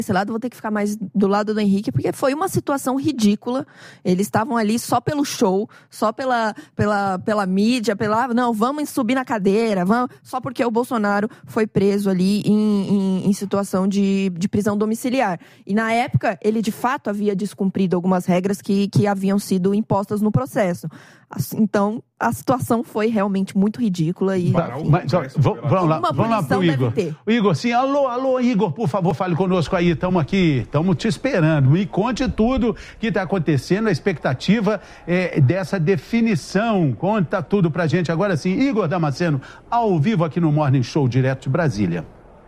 desse lado, vou ter que ficar mais do lado do Henrique, porque foi uma situação ridícula. Eles estavam ali só pelo show, só pela mídia, não, vamos subir na cadeira, só porque o Bolsonaro foi preso ali em situação de prisão domiciliar. E na época, ele de fato havia descumprido algumas regras que haviam sido impostas no processo. Então, a situação foi realmente muito ridícula e... Vamos lá pro Igor. Igor, sim, alô, Igor, por favor, fale conosco aí, estamos aqui, estamos te esperando. Me conte tudo que está acontecendo, a expectativa dessa definição. Conta tudo pra gente agora sim. Igor Damasceno, ao vivo aqui no Morning Show, direto de Brasília.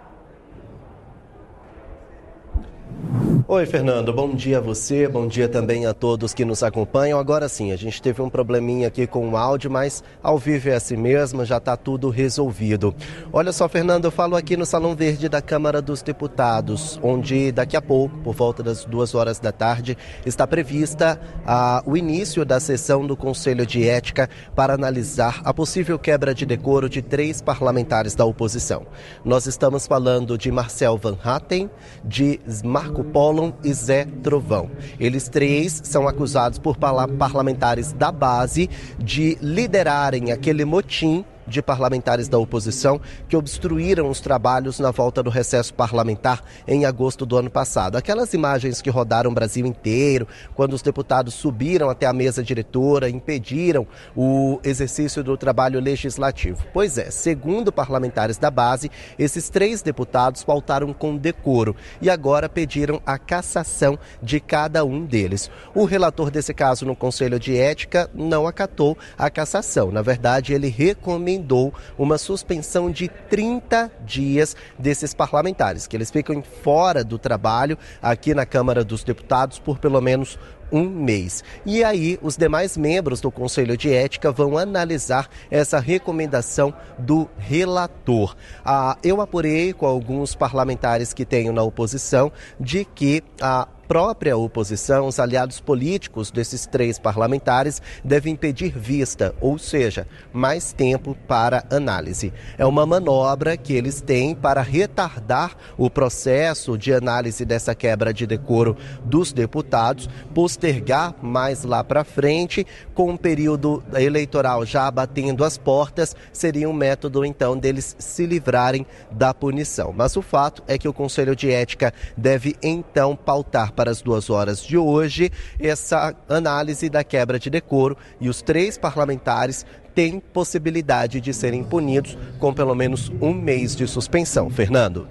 Oi, Fernando, bom dia a você, bom dia também a todos que nos acompanham. Agora sim, a gente teve um probleminha aqui com o áudio, mas ao vivo é assim mesmo, já está tudo resolvido. Olha só, Fernando, eu falo aqui no Salão Verde da Câmara dos Deputados, onde daqui a pouco, por volta das 2h da tarde, está prevista o início da sessão do Conselho de Ética para analisar a possível quebra de decoro de 3 parlamentares da oposição. Nós estamos falando de Marcel Van Hatten, de Marco Polo e Zé Trovão. Eles 3 são acusados por parlamentares da base de liderarem aquele motim de parlamentares da oposição que obstruíram os trabalhos na volta do recesso parlamentar em agosto do ano passado. Aquelas imagens que rodaram o Brasil inteiro, quando os deputados subiram até a mesa diretora, impediram o exercício do trabalho legislativo. Pois é, segundo parlamentares da base, esses 3 deputados faltaram com decoro e agora pediram a cassação de cada um deles. O relator desse caso no Conselho de Ética não acatou a cassação. Na verdade, ele recomendou uma suspensão de 30 dias desses parlamentares, que eles ficam fora do trabalho aqui na Câmara dos Deputados por pelo menos um mês. E aí, os demais membros do Conselho de Ética vão analisar essa recomendação do relator. Eu apurei com alguns parlamentares que tenho na oposição de que a própria oposição, os aliados políticos desses 3 parlamentares devem pedir vista, ou seja, mais tempo para análise. É uma manobra que eles têm para retardar o processo de análise dessa quebra de decoro dos deputados, postergar mais lá para frente, com o período eleitoral já batendo as portas, seria um método então deles se livrarem da punição. Mas o fato é que o Conselho de Ética deve então pautar para as 2h de hoje essa análise da quebra de decoro e os 3 parlamentares têm possibilidade de serem punidos com pelo menos um mês de suspensão. Fernando.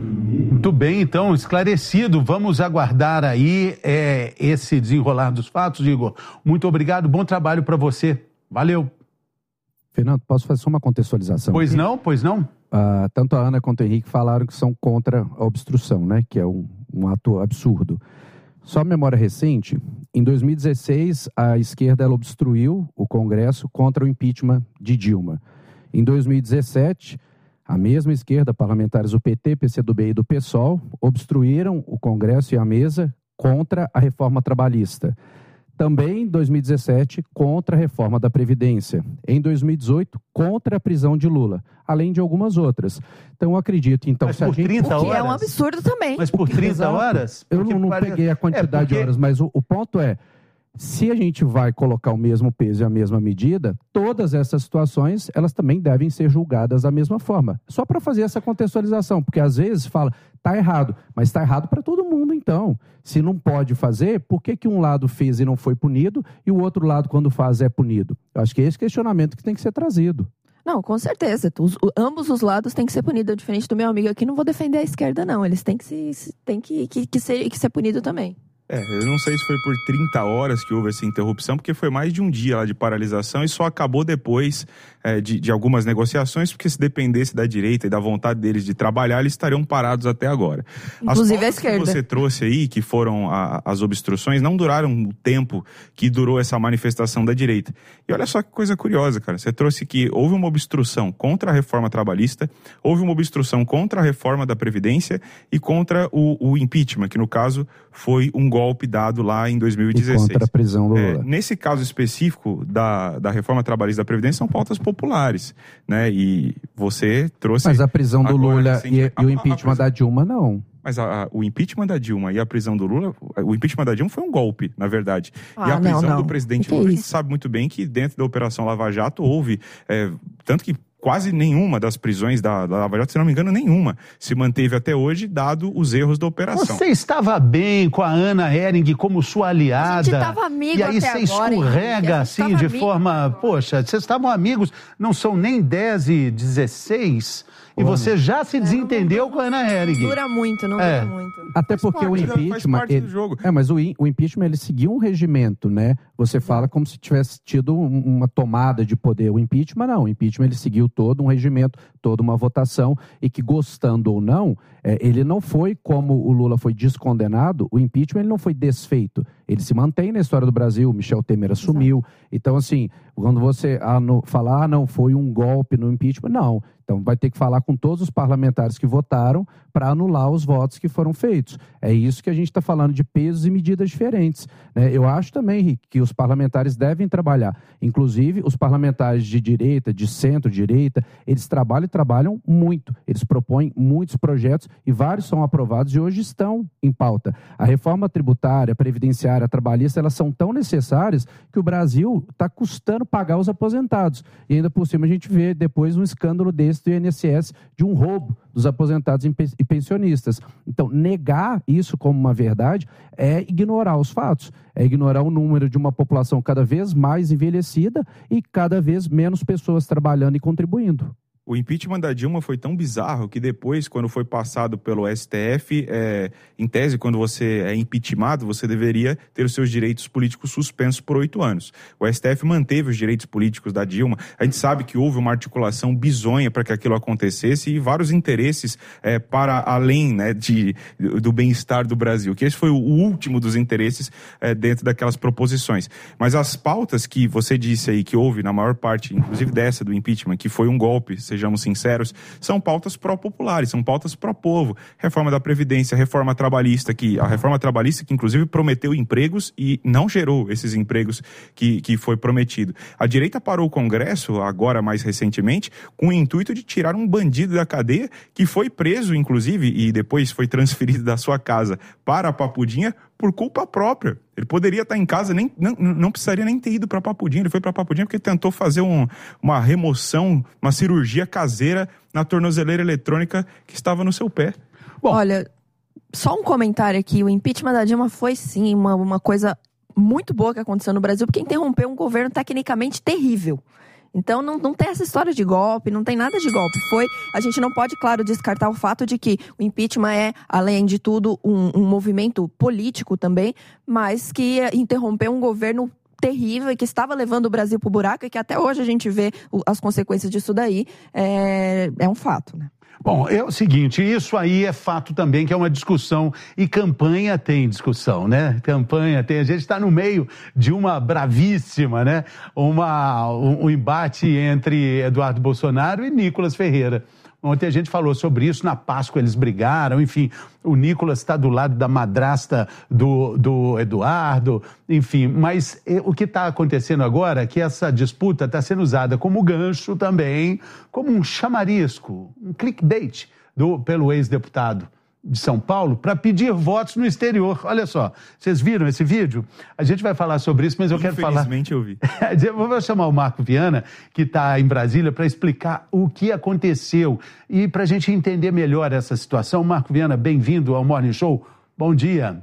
Muito bem, então, esclarecido. Vamos aguardar aí esse desenrolar dos fatos, Igor. Muito obrigado, bom trabalho para você. Valeu. Fernando, posso fazer só uma contextualização? Pois não. Tanto a Ana quanto o Henrique falaram que são contra a obstrução, né? Que é um ato absurdo. Só memória recente, em 2016, a esquerda ela obstruiu o Congresso contra o impeachment de Dilma. Em 2017, a mesma esquerda, parlamentares do PT, PCdoB e do PSOL, obstruíram o Congresso e a mesa contra a reforma trabalhista. Também em 2017, contra a reforma da Previdência. Em 2018, contra a prisão de Lula, além de algumas outras. Então, eu acredito, mas se por a gente... 30 horas? O que é um absurdo também. Mas por 30 horas? Eu não peguei a quantidade de horas, mas o ponto é, se a gente vai colocar o mesmo peso e a mesma medida, todas essas situações, elas também devem ser julgadas da mesma forma. Só para fazer essa contextualização, porque às vezes fala, está errado, mas está errado para todo mundo então. Se não pode fazer, por que um lado fez e não foi punido e o outro lado, quando faz, é punido? Eu acho que é esse questionamento que tem que ser trazido. Não, com certeza. Ambos os lados têm que ser punidos. Diferente do meu amigo aqui, não vou defender a esquerda, não. Eles têm que ser punidos também. Eu não sei se foi por 30 horas que houve essa interrupção, porque foi mais de um dia lá de paralisação e só acabou depois de algumas negociações, porque se dependesse da direita e da vontade deles de trabalhar, eles estariam parados até agora. Inclusive a esquerda. Que você trouxe aí, que foram as obstruções, não duraram o tempo que durou essa manifestação da direita. E olha só que coisa curiosa, cara. Você trouxe que houve uma obstrução contra a reforma trabalhista, houve uma obstrução contra a reforma da Previdência e contra o impeachment, que no caso foi um golpe dado lá em 2016. E contra a prisão do Lula. Nesse caso específico da reforma trabalhista da Previdência, são pautas populares, né? E você trouxe... Mas a prisão do Lula e o impeachment da Dilma, não. Mas o impeachment da Dilma e a prisão do Lula, o impeachment da Dilma foi um golpe, na verdade. E a prisão do presidente Lula, a gente sabe muito bem que dentro da Operação Lava Jato houve, tanto que quase nenhuma das prisões da Lava Jato, se não me engano, nenhuma se manteve até hoje, dado os erros da operação. Você estava bem com a Ana Hering como sua aliada. A gente estava amigo. E aí até você agora, escorrega assim de forma... Poxa, vocês estavam amigos, não são nem 10 e 16... E você já se desentendeu com a Ana Hering. Não dura muito, não dura muito. Até porque o impeachment... mas o impeachment, ele seguiu um regimento, né? Você fala como se tivesse tido uma tomada de poder. O impeachment, não. O impeachment, ele seguiu todo um regimento, toda uma votação, e que, gostando ou não, ele não foi como o Lula foi descondenado, o impeachment ele não foi desfeito. Ele se mantém na história do Brasil, Michel Temer assumiu. Exato. Então, assim, quando você falar, não, foi um golpe no impeachment, não. Então, vai ter que falar com todos os parlamentares que votaram para anular os votos que foram feitos. É isso que a gente está falando de pesos e medidas diferentes, né? Eu acho também, Henrique, que os parlamentares devem trabalhar. Inclusive, os parlamentares de direita, de centro-direita, eles trabalham muito. Eles propõem muitos projetos e vários são aprovados e hoje estão em pauta. A reforma tributária, previdenciária, trabalhista, elas são tão necessárias que o Brasil está custando pagar os aposentados. E ainda por cima a gente vê depois um escândalo desse do INSS de um roubo dos aposentados e pensionistas. Então, negar isso como uma verdade é ignorar os fatos, é ignorar o número de uma população cada vez mais envelhecida e cada vez menos pessoas trabalhando e contribuindo. O impeachment da Dilma foi tão bizarro que depois, quando foi passado pelo STF, em tese, quando você é impeachmentado, você deveria ter os seus direitos políticos suspensos por 8 anos. O STF manteve os direitos políticos da Dilma. A gente sabe que houve uma articulação bizonha para que aquilo acontecesse e vários interesses para além, né, do bem-estar do Brasil, que esse foi o último dos interesses dentro daquelas proposições. Mas as pautas que você disse aí que houve, na maior parte, inclusive dessa do impeachment, que foi um golpe, sejamos sinceros, são pautas pró-populares, são pautas pró-povo. Reforma da Previdência, reforma trabalhista, que inclusive prometeu empregos e não gerou esses empregos que foi prometido. A direita parou o Congresso, agora mais recentemente, com o intuito de tirar um bandido da cadeia que foi preso, inclusive, e depois foi transferido da sua casa para a Papudinha por culpa própria. Ele poderia estar em casa, não precisaria nem ter ido para Papudinha. Ele foi para Papudinha porque tentou fazer uma remoção, uma cirurgia caseira na tornozeleira eletrônica que estava no seu pé. Bom, olha, só um comentário aqui. O impeachment da Dilma foi, sim, uma coisa muito boa que aconteceu no Brasil, porque interrompeu um governo tecnicamente terrível. Então não tem essa história de golpe, não tem nada de golpe. A gente não pode, claro, descartar o fato de que o impeachment é, além de tudo, um movimento político também, mas que interrompeu um governo terrível e que estava levando o Brasil para o buraco e que até hoje a gente vê as consequências disso daí. É um fato, né? Bom, é o seguinte, isso aí é fato também, que é uma discussão, e campanha tem discussão, né? Campanha tem, a gente está no meio de uma bravíssima, né? Um embate entre Eduardo Bolsonaro e Nicolas Ferreira. Ontem a gente falou sobre isso, na Páscoa eles brigaram, enfim, o Nicolas está do lado da madrasta do Eduardo, enfim, mas o que está acontecendo agora é que essa disputa está sendo usada como gancho também, como um chamarisco, um clickbait pelo ex-deputado de São Paulo para pedir votos no exterior. Olha só, vocês viram esse vídeo? A gente vai falar sobre isso, mas eu quero falar... Infelizmente eu vi. Vou chamar o Marco Viana, que está em Brasília, para explicar o que aconteceu e para a gente entender melhor essa situação. Marco Viana, bem-vindo ao Morning Show. Bom dia.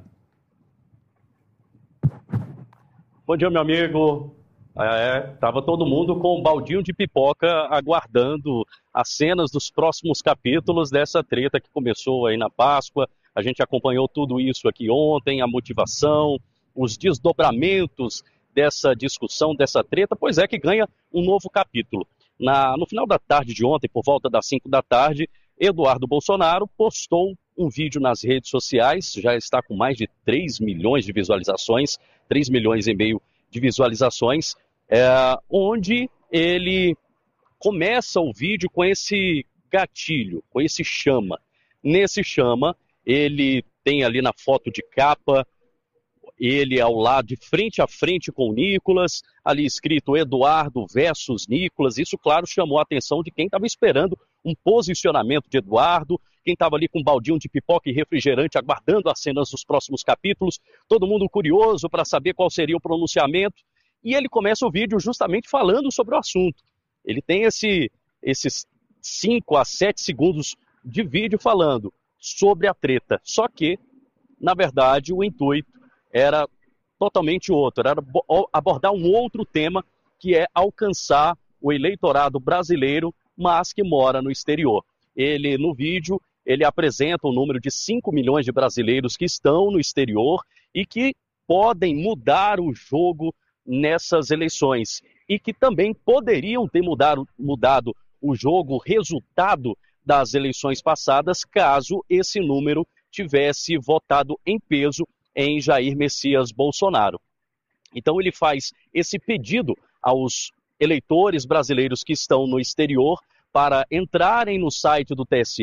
Bom dia, meu amigo. Tava todo mundo com um baldinho de pipoca aguardando as cenas dos próximos capítulos dessa treta que começou aí na Páscoa. A gente acompanhou tudo isso aqui ontem, a motivação, os desdobramentos dessa discussão, dessa treta, pois é que ganha um novo capítulo. No final da tarde de ontem, por volta das 5 da tarde, Eduardo Bolsonaro postou um vídeo nas redes sociais, já está com mais de 3 milhões de visualizações, 3 milhões e meio de visualizações, onde ele começa o vídeo com esse gatilho, com esse chama. Nesse chama, ele tem ali na foto de capa ele ao lado, de frente a frente com o Nicolas, ali escrito Eduardo versus Nicolas. Isso, claro, chamou a atenção de quem estava esperando um posicionamento de Eduardo, quem estava ali com um baldinho de pipoca e refrigerante aguardando as cenas dos próximos capítulos, todo mundo curioso para saber qual seria o pronunciamento. E ele começa o vídeo justamente falando sobre o assunto. Ele tem esses 5 a 7 segundos de vídeo falando sobre a treta. Só que, na verdade, o intuito era totalmente outro, era abordar um outro tema, que é alcançar o eleitorado brasileiro, mas que mora no exterior. Ele, no vídeo, ele apresenta um número de 5 milhões de brasileiros que estão no exterior e que podem mudar o jogo nessas eleições e que também poderiam ter mudado o jogo, o resultado das eleições passadas, caso esse número tivesse votado em peso em Jair Messias Bolsonaro. Então ele faz esse pedido aos eleitores brasileiros que estão no exterior para entrarem no site do TSE,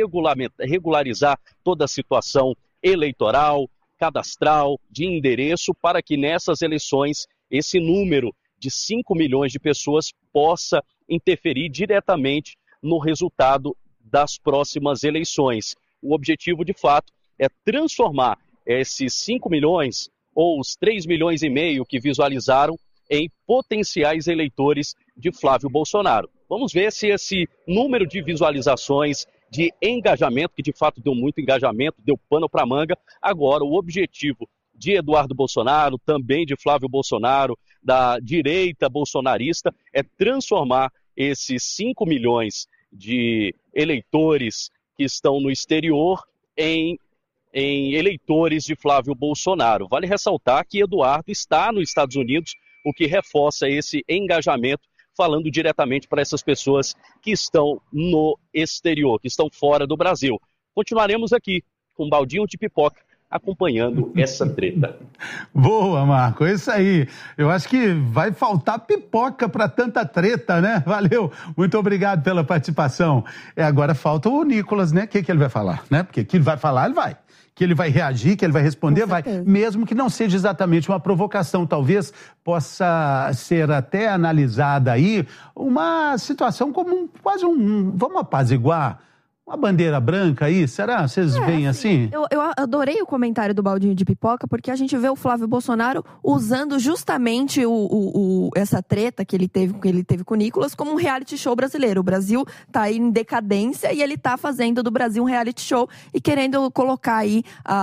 regularizar toda a situação eleitoral, cadastral, de endereço, para que nessas eleições esse número de 5 milhões de pessoas possa interferir diretamente no resultado das próximas eleições. O objetivo, de fato, é transformar esses 5 milhões ou os 3 milhões e meio que visualizaram em potenciais eleitores de Flávio Bolsonaro. Vamos ver se esse número de visualizações, de engajamento, que de fato deu muito engajamento, deu pano para manga. Agora, o objetivo de Eduardo Bolsonaro, também de Flávio Bolsonaro, da direita bolsonarista, é transformar esses 5 milhões de eleitores que estão no exterior em eleitores de Flávio Bolsonaro. Vale ressaltar que Eduardo está nos Estados Unidos, o que reforça esse engajamento, falando diretamente para essas pessoas que estão no exterior, que estão fora do Brasil. Continuaremos aqui com um baldinho de pipoca, acompanhando essa treta. Boa, Marco, é isso aí. Eu acho que vai faltar pipoca para tanta treta, né? Valeu, muito obrigado pela participação. Agora falta o Nicolas, né? O que ele vai falar, né? Porque que ele vai falar, ele vai. Que ele vai reagir, que ele vai responder, vai. Mesmo que não seja exatamente uma provocação, talvez possa ser até analisada aí uma situação como quase vamos apaziguar uma bandeira branca aí, será? Vocês veem assim? Eu adorei o comentário do baldinho de pipoca, porque a gente vê o Flávio Bolsonaro usando justamente essa treta que ele teve com o Nicolas como um reality show brasileiro. O Brasil tá aí em decadência e ele tá fazendo do Brasil um reality show e querendo colocar aí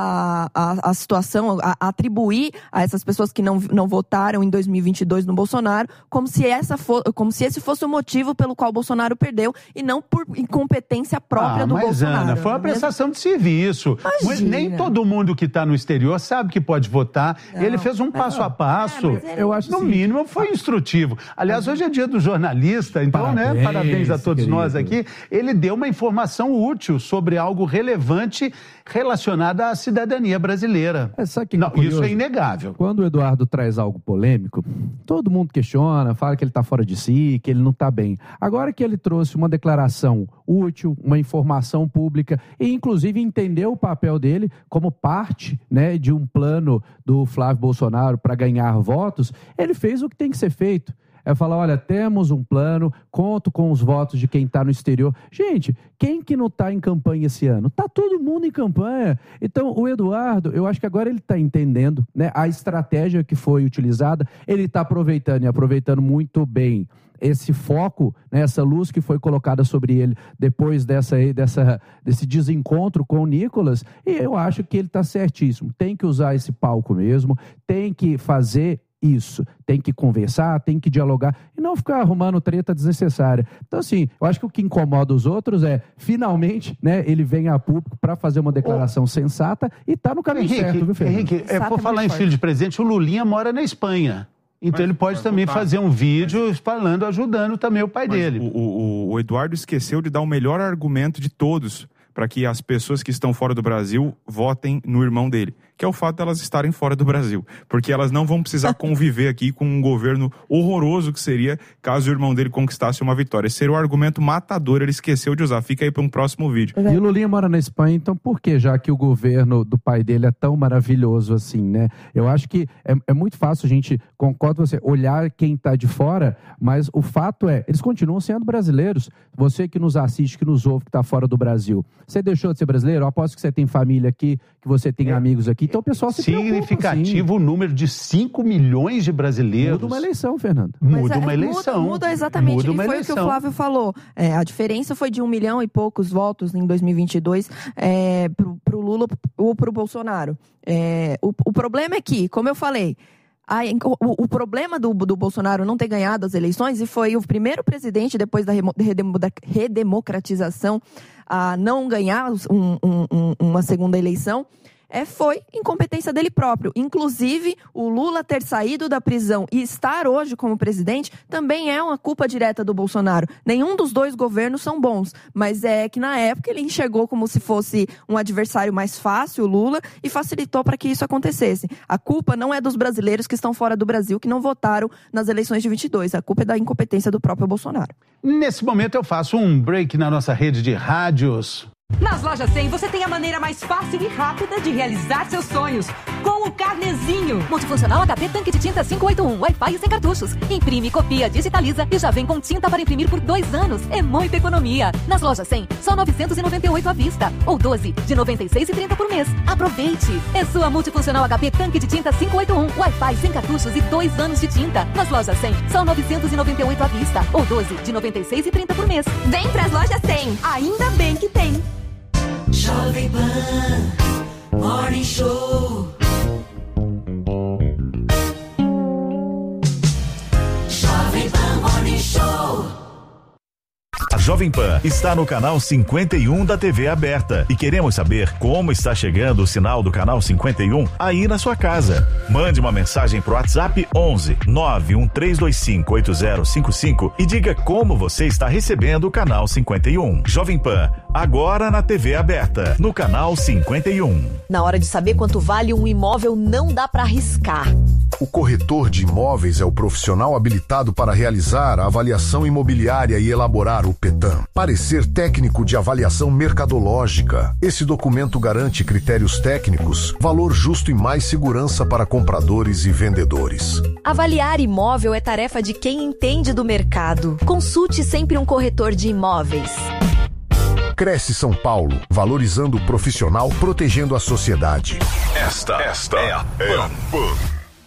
a situação, atribuir a essas pessoas que não votaram em 2022 no Bolsonaro, como se esse fosse o motivo pelo qual o Bolsonaro perdeu e não por incompetência própria. Do mas Bolsonaro, Ana, foi uma prestação de serviço. Nem todo mundo que está no exterior sabe que pode votar. Ele fez um passo a passo. Eu acho no mínimo foi instrutivo. Aliás, hoje é dia do jornalista, então, parabéns a todos nós aqui. Ele deu uma informação útil sobre algo relevante relacionado à cidadania brasileira. Isso é inegável. Quando o Eduardo traz algo polêmico, todo mundo questiona, fala que ele está fora de si, que ele não está bem. Agora que ele trouxe uma declaração útil, uma informação pública e inclusive entendeu o papel dele como parte, né, de um plano do Flávio Bolsonaro para ganhar votos, ele fez o que tem que ser feito. É falar, olha, temos um plano, conto com os votos de quem está no exterior. Gente, quem que não está em campanha esse ano? Está todo mundo em campanha. Então, o Eduardo, eu acho que agora ele está entendendo, né, a estratégia que foi utilizada, ele está aproveitando e aproveitando muito bem esse foco, né, essa luz que foi colocada sobre ele depois desse desencontro com o Nicolas, e eu acho que ele está certíssimo. Tem que usar esse palco mesmo, tem que fazer isso, tem que conversar, tem que dialogar e não ficar arrumando treta desnecessária. Então, assim, eu acho que o que incomoda os outros é, finalmente, né, ele vem a público para fazer uma declaração sensata e está no caminho certo, viu, Fernando? Henrique, por falar em filho de presidente, o Lulinha mora na Espanha. Então ele pode também fazer um vídeo falando, ajudando também o pai dele. O Eduardo esqueceu de dar o melhor argumento de todos para que as pessoas que estão fora do Brasil votem no irmão dele, que é o fato de elas estarem fora do Brasil. Porque elas não vão precisar conviver aqui com um governo horroroso que seria caso o irmão dele conquistasse uma vitória. Esse seria o argumento matador, ele esqueceu de usar. Fica aí para um próximo vídeo. E o Lulinha mora na Espanha, então por que, já que o governo do pai dele é tão maravilhoso assim, né? Eu acho que é muito fácil a gente, concordo com você, olhar quem está de fora, mas o fato é, eles continuam sendo brasileiros. Você que nos assiste, que nos ouve, que está fora do Brasil, você deixou de ser brasileiro? Eu aposto que você tem família aqui, que você tem amigos aqui, então o pessoal se preocupa. Significativo o número de 5 milhões de brasileiros. Muda uma eleição, Fernando. Muda uma eleição. Muda exatamente. Muda uma e foi eleição. O que o Flávio falou. A diferença foi de 1 milhão e poucos votos em 2022 pro Lula ou pro Bolsonaro. O problema é que, como eu falei, o problema do Bolsonaro não ter ganhado as eleições, e foi o primeiro presidente, depois da redemocratização, a não ganhar uma segunda eleição, foi incompetência dele próprio. Inclusive, o Lula ter saído da prisão e estar hoje como presidente também é uma culpa direta do Bolsonaro. Nenhum dos dois governos são bons, mas é que na época ele enxergou como se fosse um adversário mais fácil, o Lula, e facilitou para que isso acontecesse. A culpa não é dos brasileiros que estão fora do Brasil, que não votaram nas eleições de 22. A culpa é da incompetência do próprio Bolsonaro. Nesse momento eu faço um break na nossa rede de rádios. Nas Lojas 100 você tem a maneira mais fácil e rápida de realizar seus sonhos. Com o Carnezinho. Multifuncional HP tanque de tinta 581, Wi-Fi e sem cartuchos. Imprime, copia, digitaliza e já vem com tinta para imprimir por 2 anos. É muita economia. Nas Lojas 100, só R$ 998 à vista. Ou 12, de R$ 96,30 por mês. Aproveite. É sua Multifuncional HP tanque de tinta 581, Wi-Fi sem cartuchos e 2 anos de tinta. Nas Lojas 100, só R$ 998 à vista. Ou 12, de R$ 96,30 por mês. Vem pras Lojas 100. Ainda bem que tem. Jovem Pan Morning Show. Jovem Pan Morning Show. A Jovem Pan está no canal 51 da TV aberta e queremos saber como está chegando o sinal do canal 51 aí na sua casa. Mande uma mensagem pro WhatsApp 11 91325 8055 e diga como você está recebendo o canal 51. Jovem Pan, agora na TV aberta, no canal 51. Na hora de saber quanto vale um imóvel, não dá para arriscar. O corretor de imóveis é o profissional habilitado para realizar a avaliação imobiliária e elaborar o PETAM, parecer técnico de avaliação mercadológica. Esse documento garante critérios técnicos, valor justo e mais segurança para compradores e vendedores. Avaliar imóvel é tarefa de quem entende do mercado. Consulte sempre um corretor de imóveis. Cresce São Paulo, valorizando o profissional, protegendo a sociedade. Esta é a Pan.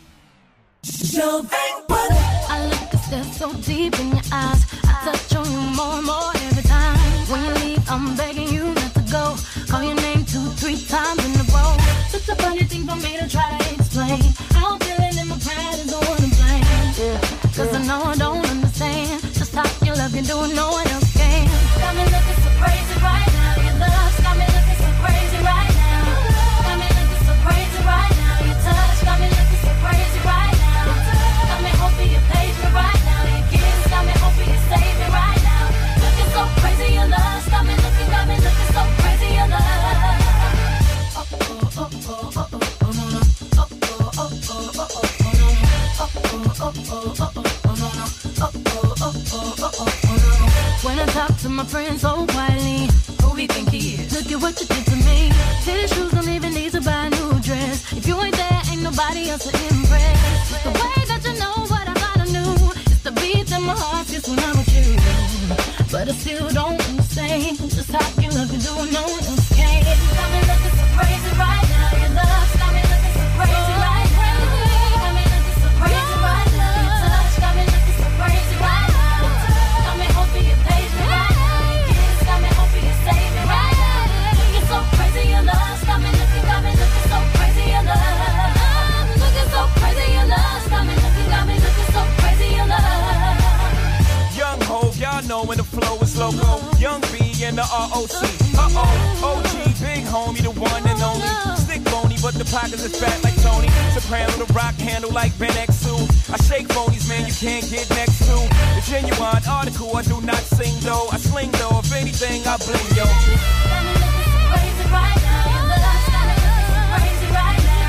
Jovem Pan. I look a step so deep in your eyes. I touch on you more and more every time. When you leave, I'm begging you not to go. Call your name 2-3 times in a row. It's a funny thing for me to try to explain. How I'm feeling and my pride is the one to blame. Yeah, cause I know I don't understand just how your love can do no one else can. Got me looking so crazy right now. Your love's got me looking so crazy right now. Got me looking so crazy right now. Your touch got me looking so crazy right now. Got me hoping you page me right now. Your kiss got me hoping you save me right now. Looking so crazy, your love got me looking so crazy, your love. Oh oh oh oh oh oh oh no no. Oh oh oh oh oh oh oh no no. Oh oh oh oh oh oh no no. Oh oh oh oh oh oh no no. When I talk to my friends so quietly, who we think he is? Look at what you did to me. His shoes don't even need to buy a new dress. If you ain't there, ain't nobody else to impress. The way that you know what I thought I knew is the beat in my heart just when I'm with you. But I still don't understand just how you love me, do no one else can. Got me looking so crazy right now. Your love's got me looking so crazy right now. Got me looking so crazy right now. Your touch got me looking so crazy right now. Got me hoping you page me right now. Your kiss got me hoping you save me right now. Looking so crazy, your love's got me looking so crazy, your love. Looking so crazy, your love's got me looking so crazy, your love. Young Hov, y'all know when the flow is loco. Young B and the ROC. OG, big homie, the one and only. Stick bony, but the pockets is fat like Tony. Soprano, the rock handle like Ben X2. I shake phonies, man, you can't get next to. The genuine article, I do not sing though. I sling though, if anything, I bling yo. Got me looking so crazy right now. Your love's got me looking so crazy right now.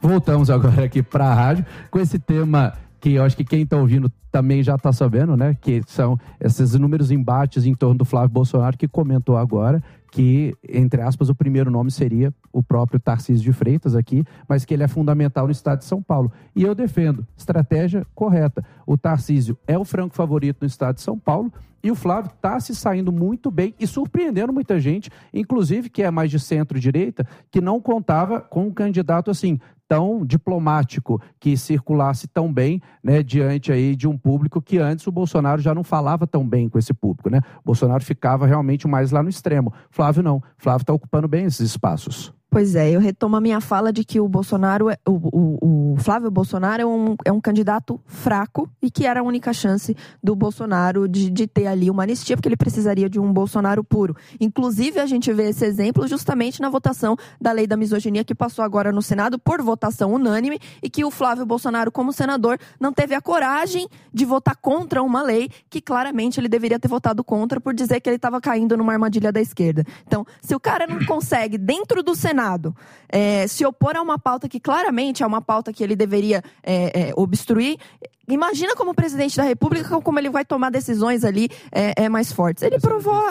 Voltamos agora aqui para a rádio com esse tema que eu acho que quem está ouvindo também já está sabendo, né? Que são esses inúmeros embates em torno do Flávio Bolsonaro, que comentou agora que, entre aspas, o primeiro nome seria o próprio Tarcísio de Freitas aqui, mas que ele é fundamental no estado de São Paulo. E eu defendo, estratégia correta. O Tarcísio é o franco favorito no estado de São Paulo e o Flávio está se saindo muito bem e surpreendendo muita gente, inclusive que é mais de centro-direita, que não contava com um candidato assim, tão diplomático, que circulasse tão bem, né, diante aí de um público que antes o Bolsonaro já não falava tão bem com esse público, né? O Bolsonaro ficava realmente mais lá no extremo. Flávio não. Flávio está ocupando bem esses espaços. Pois é, eu retomo a minha fala de que o Bolsonaro, o Flávio Bolsonaro é um candidato fraco e que era a única chance do Bolsonaro de ter ali uma anistia, porque ele precisaria de um Bolsonaro puro. Inclusive, a gente vê esse exemplo justamente na votação da lei da misoginia que passou agora no Senado por votação unânime e que o Flávio Bolsonaro, como senador, não teve a coragem de votar contra uma lei que claramente ele deveria ter votado contra por dizer que ele estava caindo numa armadilha da esquerda. Então, se o cara não consegue, dentro do Senado, se opor a uma pauta que claramente é uma pauta que ele deveria obstruir, imagina como presidente da República, como ele vai tomar decisões ali mais fortes. Ele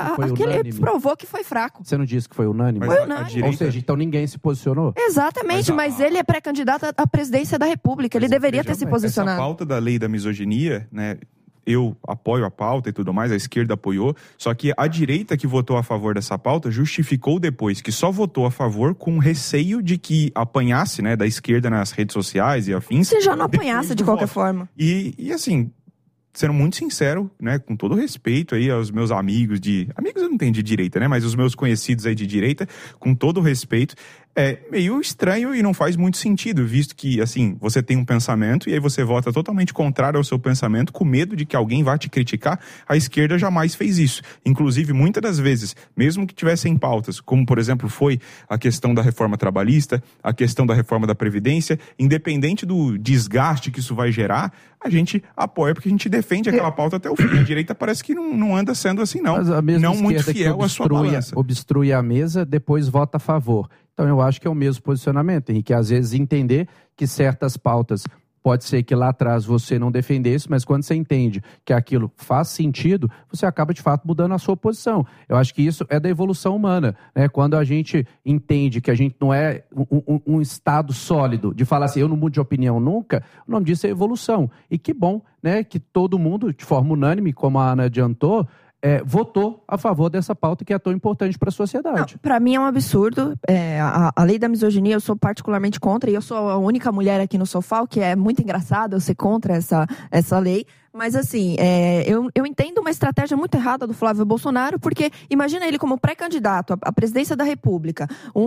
provou que foi fraco. Você não disse que foi unânime? Foi unânime. Ou seja, então ninguém se posicionou? Exatamente, mas ele é pré-candidato à presidência da República. Ele deveria ter se posicionado. Essa pauta da lei da misoginia, né? Eu apoio a pauta e tudo mais, a esquerda apoiou, só que a direita que votou a favor dessa pauta justificou depois que só votou a favor com receio de que apanhasse, né, da esquerda nas redes sociais e afins. Se já não apanhasse de qualquer forma. E assim, sendo muito sincero, né, com todo respeito aí aos meus amigos eu não tenho de direita, né, mas os meus conhecidos aí de direita, com todo respeito, é meio estranho e não faz muito sentido, visto que, assim, você tem um pensamento e aí você vota totalmente contrário ao seu pensamento, com medo de que alguém vá te criticar. A esquerda jamais fez isso. Inclusive, muitas das vezes, mesmo que tivessem pautas, como, por exemplo, foi a questão da reforma trabalhista, a questão da reforma da Previdência, independente do desgaste que isso vai gerar, a gente apoia porque a gente defende aquela pauta até o fim. A direita parece que não anda sendo assim, não. Mas a mesma não muito fiel à sua balança. Obstrui a mesa, depois vota a favor. Então eu acho que é o mesmo posicionamento, Henrique. Às vezes entender que certas pautas pode ser que lá atrás você não defendesse, mas quando você entende que aquilo faz sentido, você acaba de fato mudando a sua posição. Eu acho que isso é da evolução humana, né? Quando a gente entende que a gente não é um estado sólido, de falar assim, eu não mudo de opinião nunca, o nome disso é evolução. E que bom, né, que todo mundo, de forma unânime, como a Ana adiantou, votou a favor dessa pauta que é tão importante para a sociedade. Para mim é um absurdo. A lei da misoginia eu sou particularmente contra, e eu sou a única mulher aqui no sofá, o que é muito engraçado eu ser contra essa lei. Mas assim, eu entendo uma estratégia muito errada do Flávio Bolsonaro, porque imagina ele como pré-candidato à presidência da República,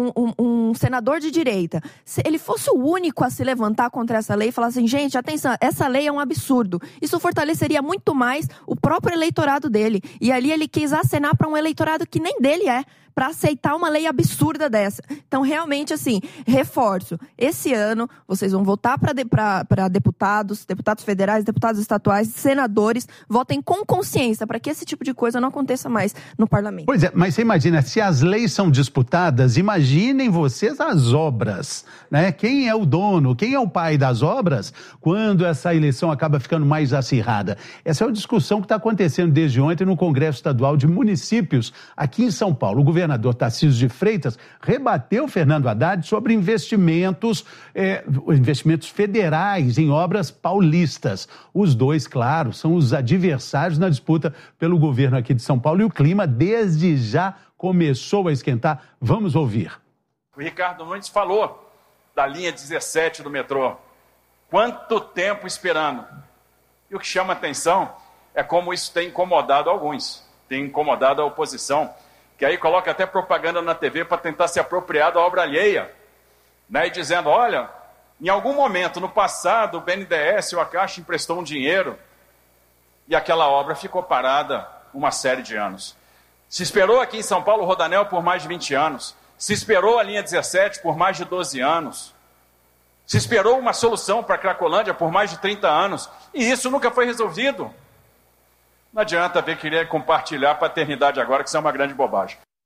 um senador de direita. Se ele fosse o único a se levantar contra essa lei e falar assim, gente, atenção, essa lei é um absurdo. Isso fortaleceria muito mais o próprio eleitorado dele. E ali ele quis acenar para um eleitorado que nem dele para aceitar uma lei absurda dessa. Então, realmente, assim, reforço. Esse ano, vocês vão votar para deputados federais, deputados estaduais, senadores, votem com consciência para que esse tipo de coisa não aconteça mais no parlamento. Pois é, mas você imagina, se as leis são disputadas, imaginem vocês as obras, né? Quem é o dono, quem é o pai das obras, quando essa eleição acaba ficando mais acirrada? Essa é uma discussão que está acontecendo desde ontem no Congresso Estadual de Municípios, aqui em São Paulo. O governador Tarcísio de Freitas rebateu Fernando Haddad sobre investimentos federais em obras paulistas. Os dois, claro, são os adversários na disputa pelo governo aqui de São Paulo e o clima desde já começou a esquentar. Vamos ouvir. O Ricardo Nunes falou da linha 17 do metrô. Quanto tempo esperando? E o que chama atenção é como isso tem incomodado alguns, tem incomodado a oposição, que aí coloca até propaganda na TV para tentar se apropriar da obra alheia, né? E dizendo, olha, em algum momento no passado o BNDES ou a Caixa emprestou um dinheiro e aquela obra ficou parada uma série de anos. Se esperou aqui em São Paulo o Rodanel por mais de 20 anos, se esperou a linha 17 por mais de 12 anos, se esperou uma solução para a Cracolândia por mais de 30 anos, e isso nunca foi resolvido. Não adianta ver que querer compartilhar a paternidade agora, que isso é uma grande bobagem.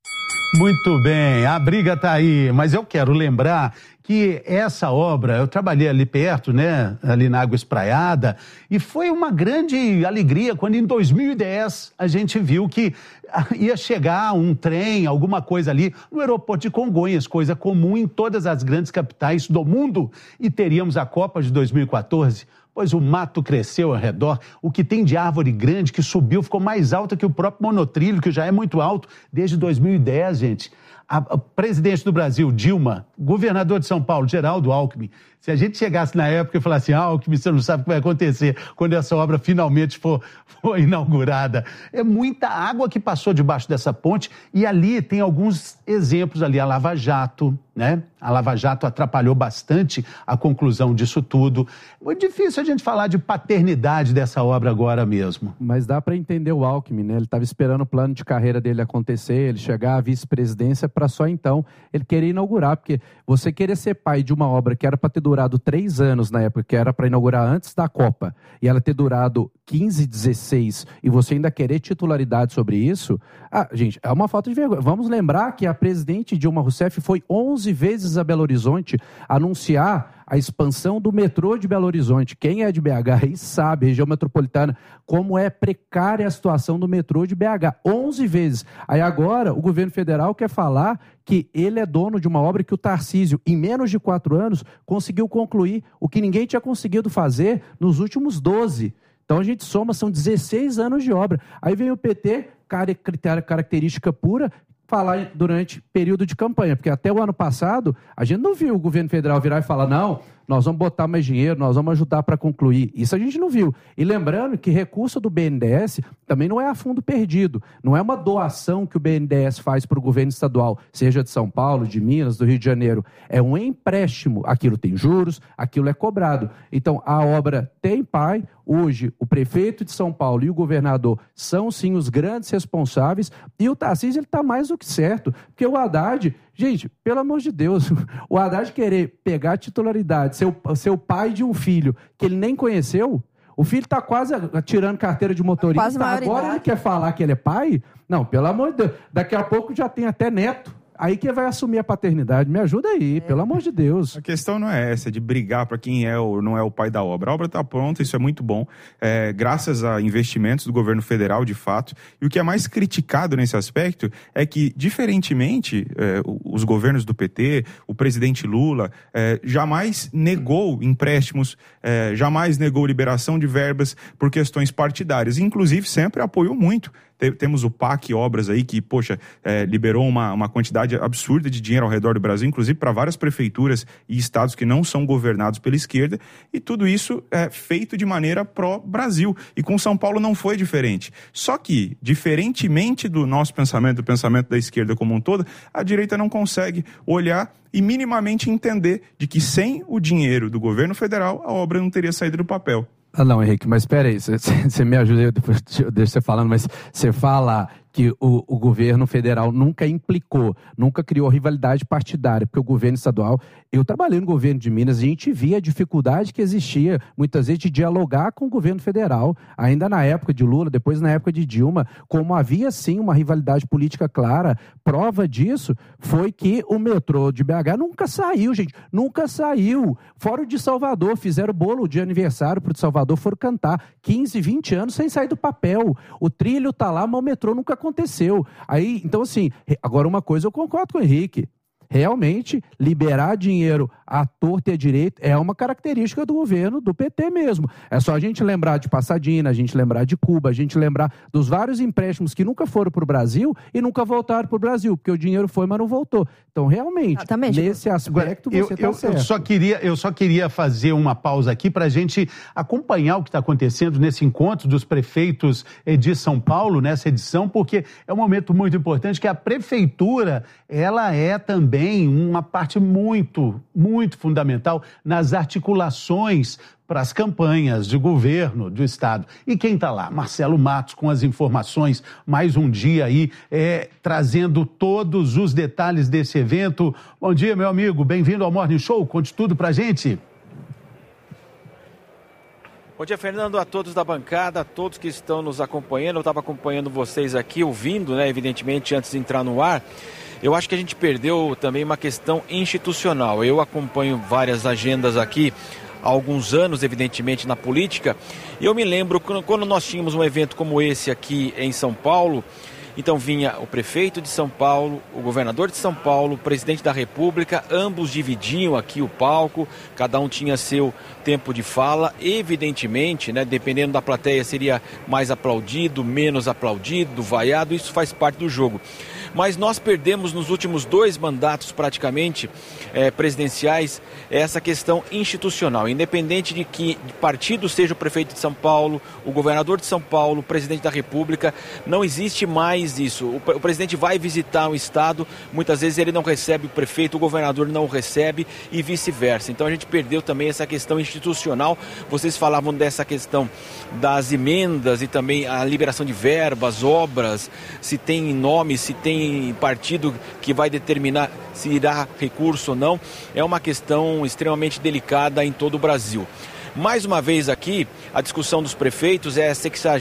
Muito bem, a briga tá aí, mas eu quero lembrar que essa obra, eu trabalhei ali perto, né, ali na Água Espraiada, e foi uma grande alegria quando em 2010 a gente viu que ia chegar um trem, alguma coisa ali no aeroporto de Congonhas, coisa comum em todas as grandes capitais do mundo, e teríamos a Copa de 2014. Pois o mato cresceu ao redor, o que tem de árvore grande que subiu ficou mais alta que o próprio monotrilho, que já é muito alto desde 2010, gente. A presidente do Brasil, Dilma, governador de São Paulo, Geraldo Alckmin, se a gente chegasse na época e falasse, Alckmin, você não sabe o que vai acontecer quando essa obra finalmente for inaugurada. É muita água que passou debaixo dessa ponte e ali tem alguns exemplos ali, a Lava Jato, né? A Lava Jato atrapalhou bastante a conclusão disso tudo. Muito difícil a gente falar de paternidade dessa obra agora mesmo. Mas dá para entender o Alckmin, né? Ele estava esperando o plano de carreira dele acontecer, ele chegar à vice-presidência para só então ele querer inaugurar, porque você querer ser pai de uma obra que era para ter durado 3 anos na época, que era para inaugurar antes da Copa, e ela ter durado 15, 16, e você ainda querer titularidade sobre isso, gente, é uma falta de vergonha. Vamos lembrar que a presidente Dilma Rousseff foi 11 vezes a Belo Horizonte anunciar a expansão do metrô de Belo Horizonte. Quem é de BH aí sabe, região metropolitana, como é precária a situação do metrô de BH. 11 vezes. Aí agora o governo federal quer falar que ele é dono de uma obra que o Tarcísio, em menos de 4 anos, conseguiu concluir o que ninguém tinha conseguido fazer nos últimos 12. Então a gente soma, são 16 anos de obra. Aí vem o PT, característica pura, falar durante período de campanha, porque até o ano passado a gente não viu o governo federal virar e falar, não, nós vamos botar mais dinheiro, nós vamos ajudar para concluir. Isso a gente não viu. E lembrando que recurso do BNDES também não é a fundo perdido, não é uma doação que o BNDES faz para o governo estadual, seja de São Paulo, de Minas, do Rio de Janeiro. É um empréstimo, aquilo tem juros, aquilo é cobrado. Então a obra tem pai. Hoje, o prefeito de São Paulo e o governador são, sim, os grandes responsáveis, e o Tarcísio está mais do que certo, porque o Haddad, gente, pelo amor de Deus, o Haddad querer pegar a titularidade, ser o pai de um filho que ele nem conheceu, o filho está quase tirando carteira de motorista, agora ele quer falar que ele é pai? Não, pelo amor de Deus, daqui a pouco já tem até neto. Aí quem vai assumir a paternidade? Me ajuda aí, pelo amor de Deus. A questão não é essa, de brigar para quem é ou não é o pai da obra. A obra está pronta, isso é muito bom, graças a investimentos do governo federal, de fato. E o que é mais criticado nesse aspecto é que, diferentemente, os governos do PT, o presidente Lula, jamais negou empréstimos, jamais negou liberação de verbas por questões partidárias. Inclusive, sempre apoiou muito. Temos o PAC Obras aí, que, liberou uma quantidade absurda de dinheiro ao redor do Brasil, inclusive para várias prefeituras e estados que não são governados pela esquerda, e tudo isso é feito de maneira pró-Brasil. E com São Paulo não foi diferente. Só que, diferentemente do nosso pensamento, do pensamento da esquerda como um todo, a direita não consegue olhar e minimamente entender de que sem o dinheiro do governo federal, a obra não teria saído do papel. Não, Henrique, mas espera aí, você me ajuda, depois eu deixo você falando, mas você fala que o governo federal nunca implicou, nunca criou rivalidade partidária, porque o governo estadual, eu trabalhei no governo de Minas, e a gente via a dificuldade que existia, muitas vezes, de dialogar com o governo federal, ainda na época de Lula, depois na época de Dilma, como havia sim uma rivalidade política clara. Prova disso foi que o metrô de BH nunca saiu, gente, nunca saiu. Fora o de Salvador, fizeram bolo de aniversário pro de Salvador, foram cantar 15, 20 anos sem sair do papel. O trilho tá lá, mas o metrô nunca aconteceu. Aí, então assim, agora uma coisa eu concordo com o Henrique. Realmente, liberar dinheiro à torta e à direita é uma característica do governo do PT mesmo. É só a gente lembrar de Pasadena, a gente lembrar de Cuba, a gente lembrar dos vários empréstimos que nunca foram para o Brasil e nunca voltaram para o Brasil, porque o dinheiro foi, mas não voltou. Então, realmente, nesse aspecto, você está certo. Eu só queria fazer uma pausa aqui para a gente acompanhar o que está acontecendo nesse encontro dos prefeitos de São Paulo, nessa edição, porque é um momento muito importante que a prefeitura, ela é também uma parte muito, muito fundamental nas articulações para as campanhas de governo do Estado. E quem está lá? Marcelo Matos, com as informações, mais um dia aí, trazendo todos os detalhes desse evento. Bom dia, meu amigo, bem-vindo ao Morning Show, conte tudo pra gente. Bom dia, Fernando, a todos da bancada, a todos que estão nos acompanhando. Eu estava acompanhando vocês aqui, ouvindo, né, evidentemente, antes de entrar no ar. Eu acho que a gente perdeu também uma questão institucional. Eu acompanho várias agendas aqui há alguns anos, evidentemente, na política, e eu me lembro quando nós tínhamos um evento como esse aqui em São Paulo. Então vinha o prefeito de São Paulo, o governador de São Paulo, o presidente da República, ambos dividiam aqui o palco, cada um tinha seu tempo de fala. Evidentemente, né, dependendo da plateia, seria mais aplaudido, menos aplaudido, vaiado, isso faz parte do jogo. Mas nós perdemos nos últimos 2 mandatos praticamente presidenciais essa questão institucional. Independente de que partido seja o prefeito de São Paulo, o governador de São Paulo, o presidente da República, não existe mais isso. O presidente vai visitar um estado, muitas vezes ele não recebe o prefeito, o governador não o recebe e vice-versa. Então a gente perdeu também essa questão institucional. Vocês falavam dessa questão das emendas e também a liberação de verbas, obras, se tem nome, se tem partido que vai determinar se irá recurso ou não. É uma questão extremamente delicada em todo o Brasil. Mais uma vez aqui, a discussão dos prefeitos é a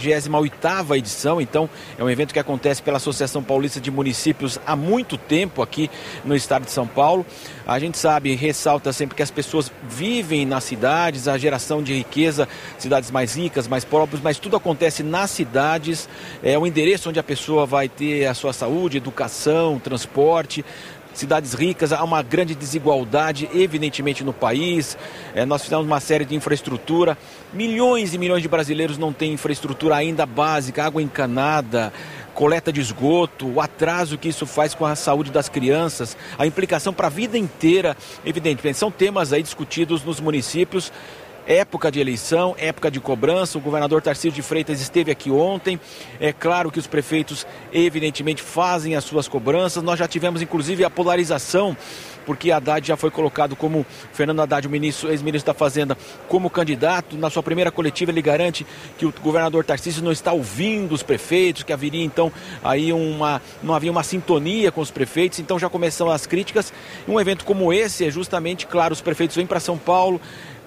68ª edição, então é um evento que acontece pela Associação Paulista de Municípios há muito tempo aqui no estado de São Paulo. A gente sabe, ressalta sempre que as pessoas vivem nas cidades, a geração de riqueza, cidades mais ricas, mais pobres, mas tudo acontece nas cidades, é o endereço onde a pessoa vai ter a sua saúde, educação, transporte. Cidades ricas, há uma grande desigualdade, evidentemente, no país. Nós fizemos uma série de infraestrutura. Milhões e milhões de brasileiros não têm infraestrutura ainda básica, água encanada, coleta de esgoto, o atraso que isso faz com a saúde das crianças, a implicação para a vida inteira, evidentemente. São temas aí discutidos nos municípios. Época de eleição, época de cobrança, o governador Tarcísio de Freitas esteve aqui ontem. É claro que os prefeitos, evidentemente, fazem as suas cobranças. Nós já tivemos, inclusive, a polarização, porque Haddad já foi colocado como, Fernando Haddad, o ex-ministro da Fazenda, como candidato. Na sua primeira coletiva, ele garante que o governador Tarcísio não está ouvindo os prefeitos, que haveria, então, aí não havia uma sintonia com os prefeitos. Então já começam as críticas. Um evento como esse é justamente, claro, os prefeitos vêm para São Paulo,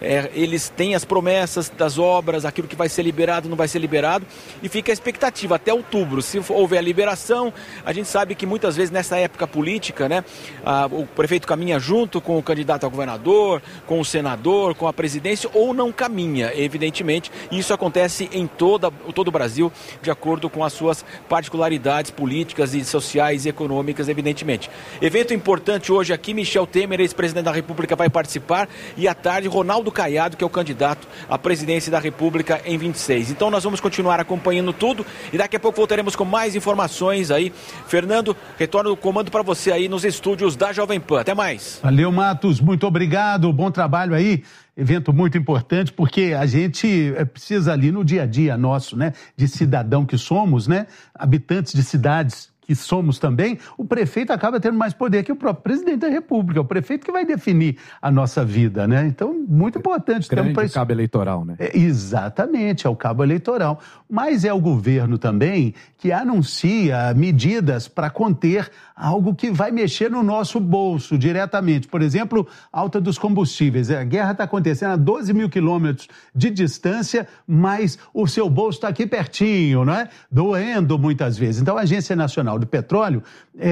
eles têm as promessas das obras, aquilo que vai ser liberado, não vai ser liberado, e fica a expectativa até outubro. Se houver a liberação, a gente sabe que muitas vezes nessa época política, né, o prefeito caminha junto com o candidato a governador, com o senador, com a presidência, ou não caminha, evidentemente, e isso acontece em todo o Brasil, de acordo com as suas particularidades políticas e sociais e econômicas, evidentemente. Evento importante hoje aqui, Michel Temer, ex-presidente da República, vai participar, e à tarde, Ronaldo Caiado, que é o candidato à presidência da República em 26. Então nós vamos continuar acompanhando tudo e daqui a pouco voltaremos com mais informações aí. Fernando, retorno o comando para você aí nos estúdios da Jovem Pan. Até mais. Valeu, Matos. Muito obrigado. Bom trabalho aí. Evento muito importante, porque a gente precisa ali no dia a dia nosso, né, de cidadão que somos, né, habitantes de cidades que somos também, o prefeito acaba tendo mais poder que o próprio presidente da República. É o prefeito que vai definir a nossa vida, né? Então, muito importante. Grande cabo eleitoral, né? Exatamente, é o cabo eleitoral. Mas é o governo também que anuncia medidas para conter algo que vai mexer no nosso bolso diretamente. Por exemplo, alta dos combustíveis. A guerra está acontecendo a 12 mil quilômetros de distância, mas o seu bolso está aqui pertinho, não é? Doendo muitas vezes. Então, a Agência Nacional do Petróleo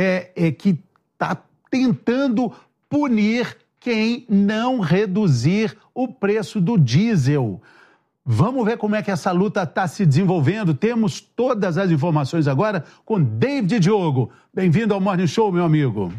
é que está tentando punir quem não reduzir o preço do diesel. Vamos ver como é que essa luta está se desenvolvendo. Temos todas as informações agora com David Diogo. Bem-vindo ao Morning Show, meu amigo.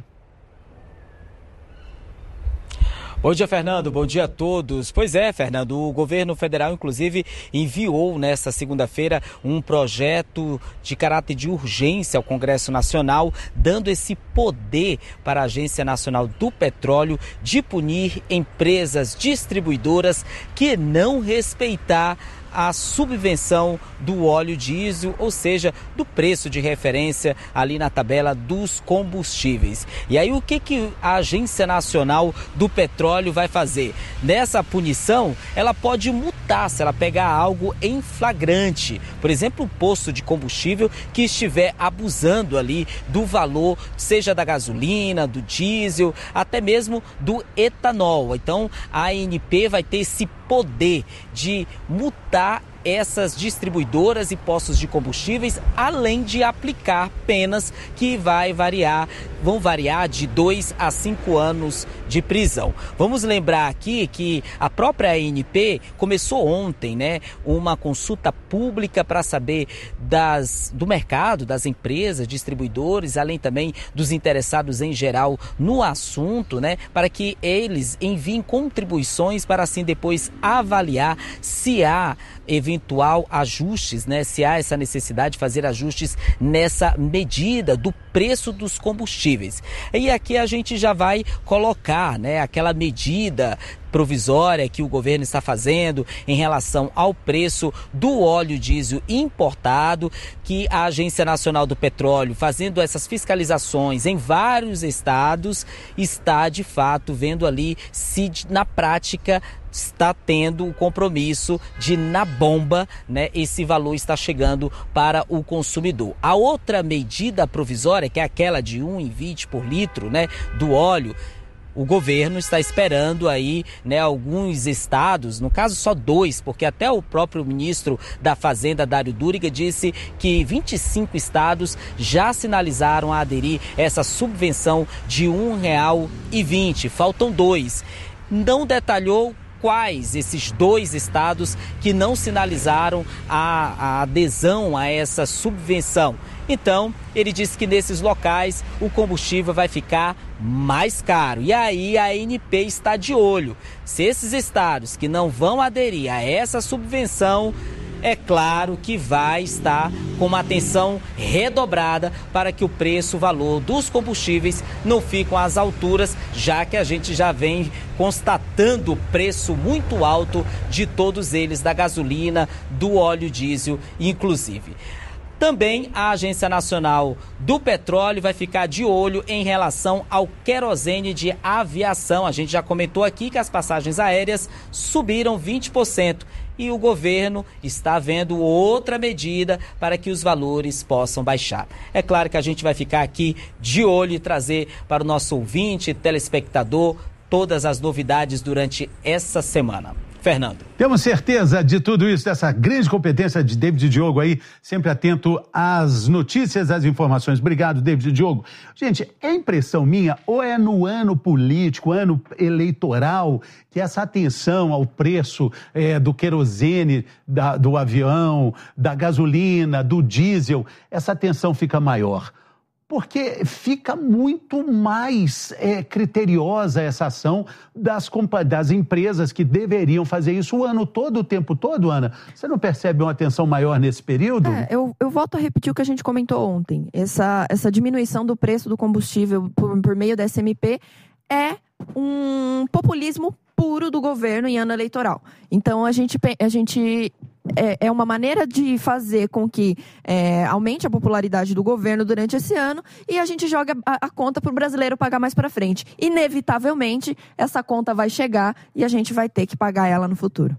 Bom dia, Fernando. Bom dia a todos. Pois é, Fernando, o governo federal, inclusive, enviou nesta segunda-feira um projeto de caráter de urgência ao Congresso Nacional, dando esse poder para a Agência Nacional do Petróleo de punir empresas distribuidoras que não respeitar a subvenção do óleo diesel, ou seja, do preço de referência ali na tabela dos combustíveis. E aí o que a Agência Nacional do Petróleo vai fazer? Nessa punição, ela pode multar se ela pegar algo em flagrante. Por exemplo, um posto de combustível que estiver abusando ali do valor, seja da gasolina, do diesel, até mesmo do etanol. Então, a ANP vai ter esse poder de multar essas distribuidoras e postos de combustíveis, além de aplicar penas que vão variar de 2 a 5 anos de prisão. Vamos lembrar aqui que a própria ANP começou ontem, né, uma consulta pública para saber do mercado, das empresas, distribuidores, além também dos interessados em geral no assunto, né, para que eles enviem contribuições para assim depois avaliar se há eventual ajustes, né? Se há essa necessidade de fazer ajustes nessa medida do preço dos combustíveis. E aqui a gente já vai colocar, né, aquela medida provisória que o governo está fazendo em relação ao preço do óleo diesel importado, que a Agência Nacional do Petróleo, fazendo essas fiscalizações em vários estados, está de fato vendo ali se na prática está tendo o compromisso de, na bomba, né, esse valor está chegando para o consumidor. A outra medida provisória, que é aquela de 1,20 por litro, né, do óleo, o governo está esperando aí, né, alguns estados, no caso só 2, porque até o próprio ministro da Fazenda, Dário Duriga, disse que 25 estados já sinalizaram a aderir a essa subvenção de R$ 1,20. Faltam 2. Não detalhou quais esses 2 estados que não sinalizaram a adesão a essa subvenção. Então, ele disse que nesses locais o combustível vai ficar mais caro. E aí a ANP está de olho. Se esses estados que não vão aderir a essa subvenção, é claro que vai estar com uma atenção redobrada para que o preço, o valor dos combustíveis não fiquem às alturas, já que a gente já vem constatando o preço muito alto de todos eles, da gasolina, do óleo diesel, inclusive. Também a Agência Nacional do Petróleo vai ficar de olho em relação ao querosene de aviação. A gente já comentou aqui que as passagens aéreas subiram 20%. E o governo está vendo outra medida para que os valores possam baixar. É claro que a gente vai ficar aqui de olho e trazer para o nosso ouvinte, telespectador, todas as novidades durante essa semana. Fernando. Temos certeza de tudo isso, dessa grande competência de David Diogo aí, sempre atento às notícias, às informações. Obrigado, David Diogo. Gente, é impressão minha ou é no ano político, ano eleitoral, que essa atenção ao preço do querosene, do avião, da gasolina, do diesel, essa atenção fica maior? Porque fica muito mais criteriosa essa ação das empresas que deveriam fazer isso o ano todo, o tempo todo, Ana. Você não percebe uma atenção maior nesse período? Eu volto a repetir o que a gente comentou ontem. Essa diminuição do preço do combustível por meio da SMP é um populismo puro do governo em ano eleitoral. Então, a gente é uma maneira de fazer com que aumente a popularidade do governo durante esse ano e a gente joga a conta para o brasileiro pagar mais para frente. Inevitavelmente, essa conta vai chegar e a gente vai ter que pagar ela no futuro.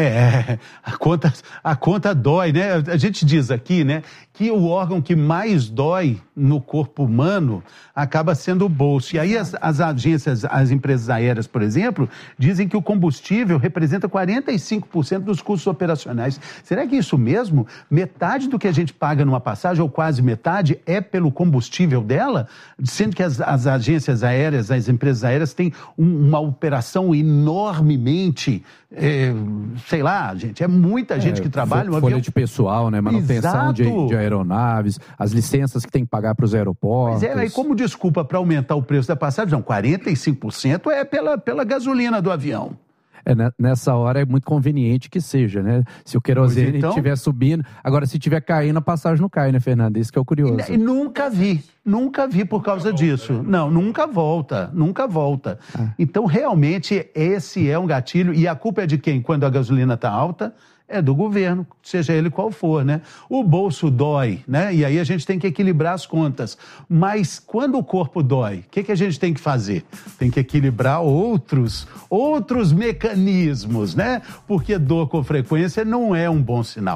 A conta dói, né? A gente diz aqui, né, que o órgão que mais dói no corpo humano acaba sendo o bolso. E aí as agências, as empresas aéreas, por exemplo, dizem que o combustível representa 45% dos custos operacionais. Será que é isso mesmo? Metade do que a gente paga numa passagem, ou quase metade, é pelo combustível dela? Sendo que as agências aéreas, as empresas aéreas têm uma operação enormemente, sei lá, gente, é muita gente que trabalha. Folha de pessoal, né? Manutenção de aeronaves, as licenças que tem que pagar para os aeroportos. Mas e como desculpa para aumentar o preço da passagem? Não, 45% é pela gasolina do avião. Nessa hora é muito conveniente que seja, né? Se o querosene estiver subindo. Agora, se estiver caindo, a passagem não cai, né, Fernando? Isso que é o curioso. E nunca vi por causa disso. Não, nunca volta. Então, realmente, esse é um gatilho. E a culpa é de quem? Quando a gasolina está alta? É do governo, seja ele qual for, né? O bolso dói, né? E aí a gente tem que equilibrar as contas. Mas quando o corpo dói, o que a gente tem que fazer? Tem que equilibrar outros mecanismos, né? Porque dor com frequência não é um bom sinal.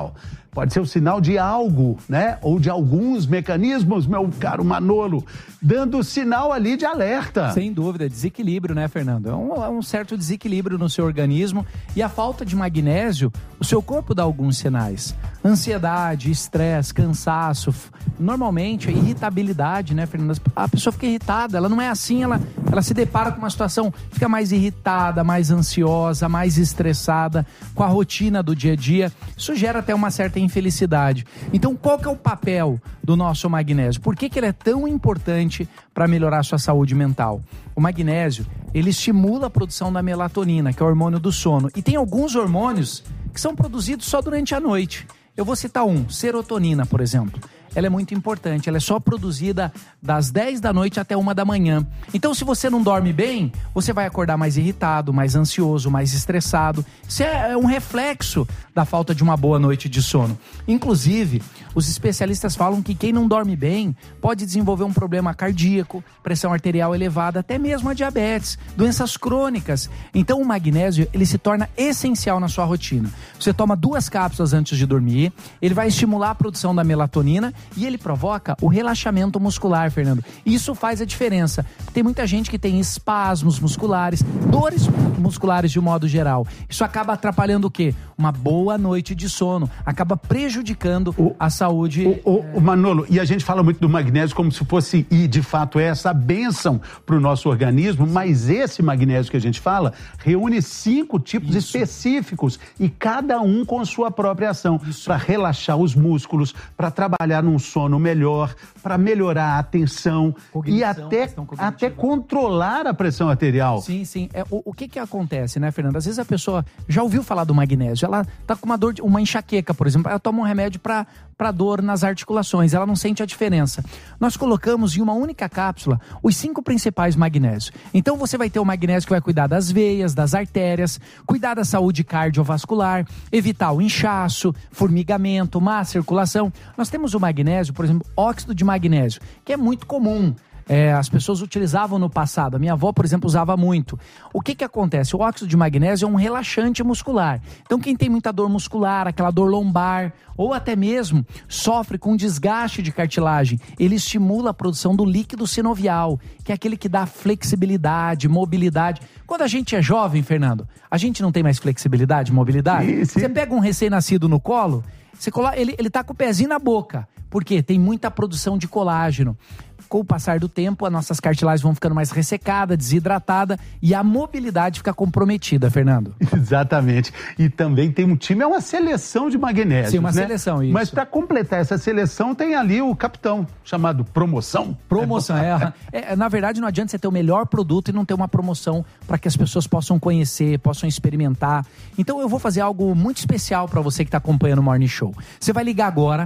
pode ser o sinal de algo, né? Ou de alguns mecanismos, meu caro Manolo, dando sinal ali de alerta. Sem dúvida, desequilíbrio, né, Fernando? É um certo desequilíbrio no seu organismo e a falta de magnésio, o seu corpo dá alguns sinais. Ansiedade, estresse, cansaço, normalmente a irritabilidade, né, Fernando? A pessoa fica irritada, ela não é assim, ela se depara com uma situação, fica mais irritada, mais ansiosa, mais estressada com a rotina do dia a dia. Isso gera até uma certa infelicidade. Então, qual que é o papel do nosso magnésio? Por que ele é tão importante para melhorar a sua saúde mental? O magnésio, ele estimula a produção da melatonina, que é o hormônio do sono. E tem alguns hormônios que são produzidos só durante a noite. Eu vou citar serotonina, por exemplo. Ela é muito importante, ela é só produzida das 10 da noite até 1 da manhã. Então, se você não dorme bem, você vai acordar mais irritado, mais ansioso, mais estressado. Isso é um reflexo da falta de uma boa noite de sono. Inclusive, os especialistas falam que quem não dorme bem pode desenvolver um problema cardíaco, pressão arterial elevada, até mesmo a diabetes, doenças crônicas. Então, o magnésio, ele se torna essencial na sua rotina. Você toma 2 cápsulas antes de dormir, ele vai estimular a produção da melatonina e ele provoca o relaxamento muscular, Fernando. Isso faz a diferença. Tem muita gente que tem espasmos musculares, dores musculares de um modo geral. Isso acaba atrapalhando o quê? Uma boa noite de sono. Acaba prejudicando a saúde. Manolo, e a gente fala muito do magnésio como se fosse, e de fato é essa bênção para o nosso organismo, mas esse magnésio que a gente fala reúne 5 tipos específicos e cada um com sua própria ação para relaxar os músculos, para trabalhar num sono melhor, para melhorar a atenção e até controlar a pressão arterial. Sim. O que acontece, né, Fernando? Às vezes a pessoa já ouviu falar do magnésio, ela tá com uma enxaqueca, por exemplo, ela toma um remédio para dor nas articulações, ela não sente a diferença. Nós colocamos em uma única cápsula os 5 principais magnésios. Então você vai ter o magnésio que vai cuidar das veias, das artérias, cuidar da saúde cardiovascular, evitar o inchaço, formigamento, má circulação. Nós temos o magnésio, por exemplo, óxido de magnésio, que é muito comum. As pessoas utilizavam no passado. A minha avó, por exemplo, usava muito. O que acontece? O óxido de magnésio é um relaxante muscular. Então, quem tem muita dor muscular, aquela dor lombar, ou até mesmo sofre com desgaste de cartilagem, ele estimula a produção do líquido sinovial, que é aquele que dá flexibilidade, mobilidade. Quando a gente é jovem, Fernando, a gente não tem mais flexibilidade, mobilidade? Você pega um recém-nascido no colo, ele tá com o pezinho na boca. Por quê? Tem muita produção de colágeno. Com o passar do tempo, as nossas cartilagens vão ficando mais ressecadas, desidratadas e a mobilidade fica comprometida, Fernando. Exatamente. E também tem um time, é uma seleção de magnésio. Sim, uma seleção, isso. Mas para completar essa seleção tem ali o capitão, chamado promoção. Promoção, na verdade não adianta você ter o melhor produto e não ter uma promoção para que as pessoas possam conhecer, possam experimentar. Então eu vou fazer algo muito especial para você que está acompanhando o Morning Show. Você vai ligar agora,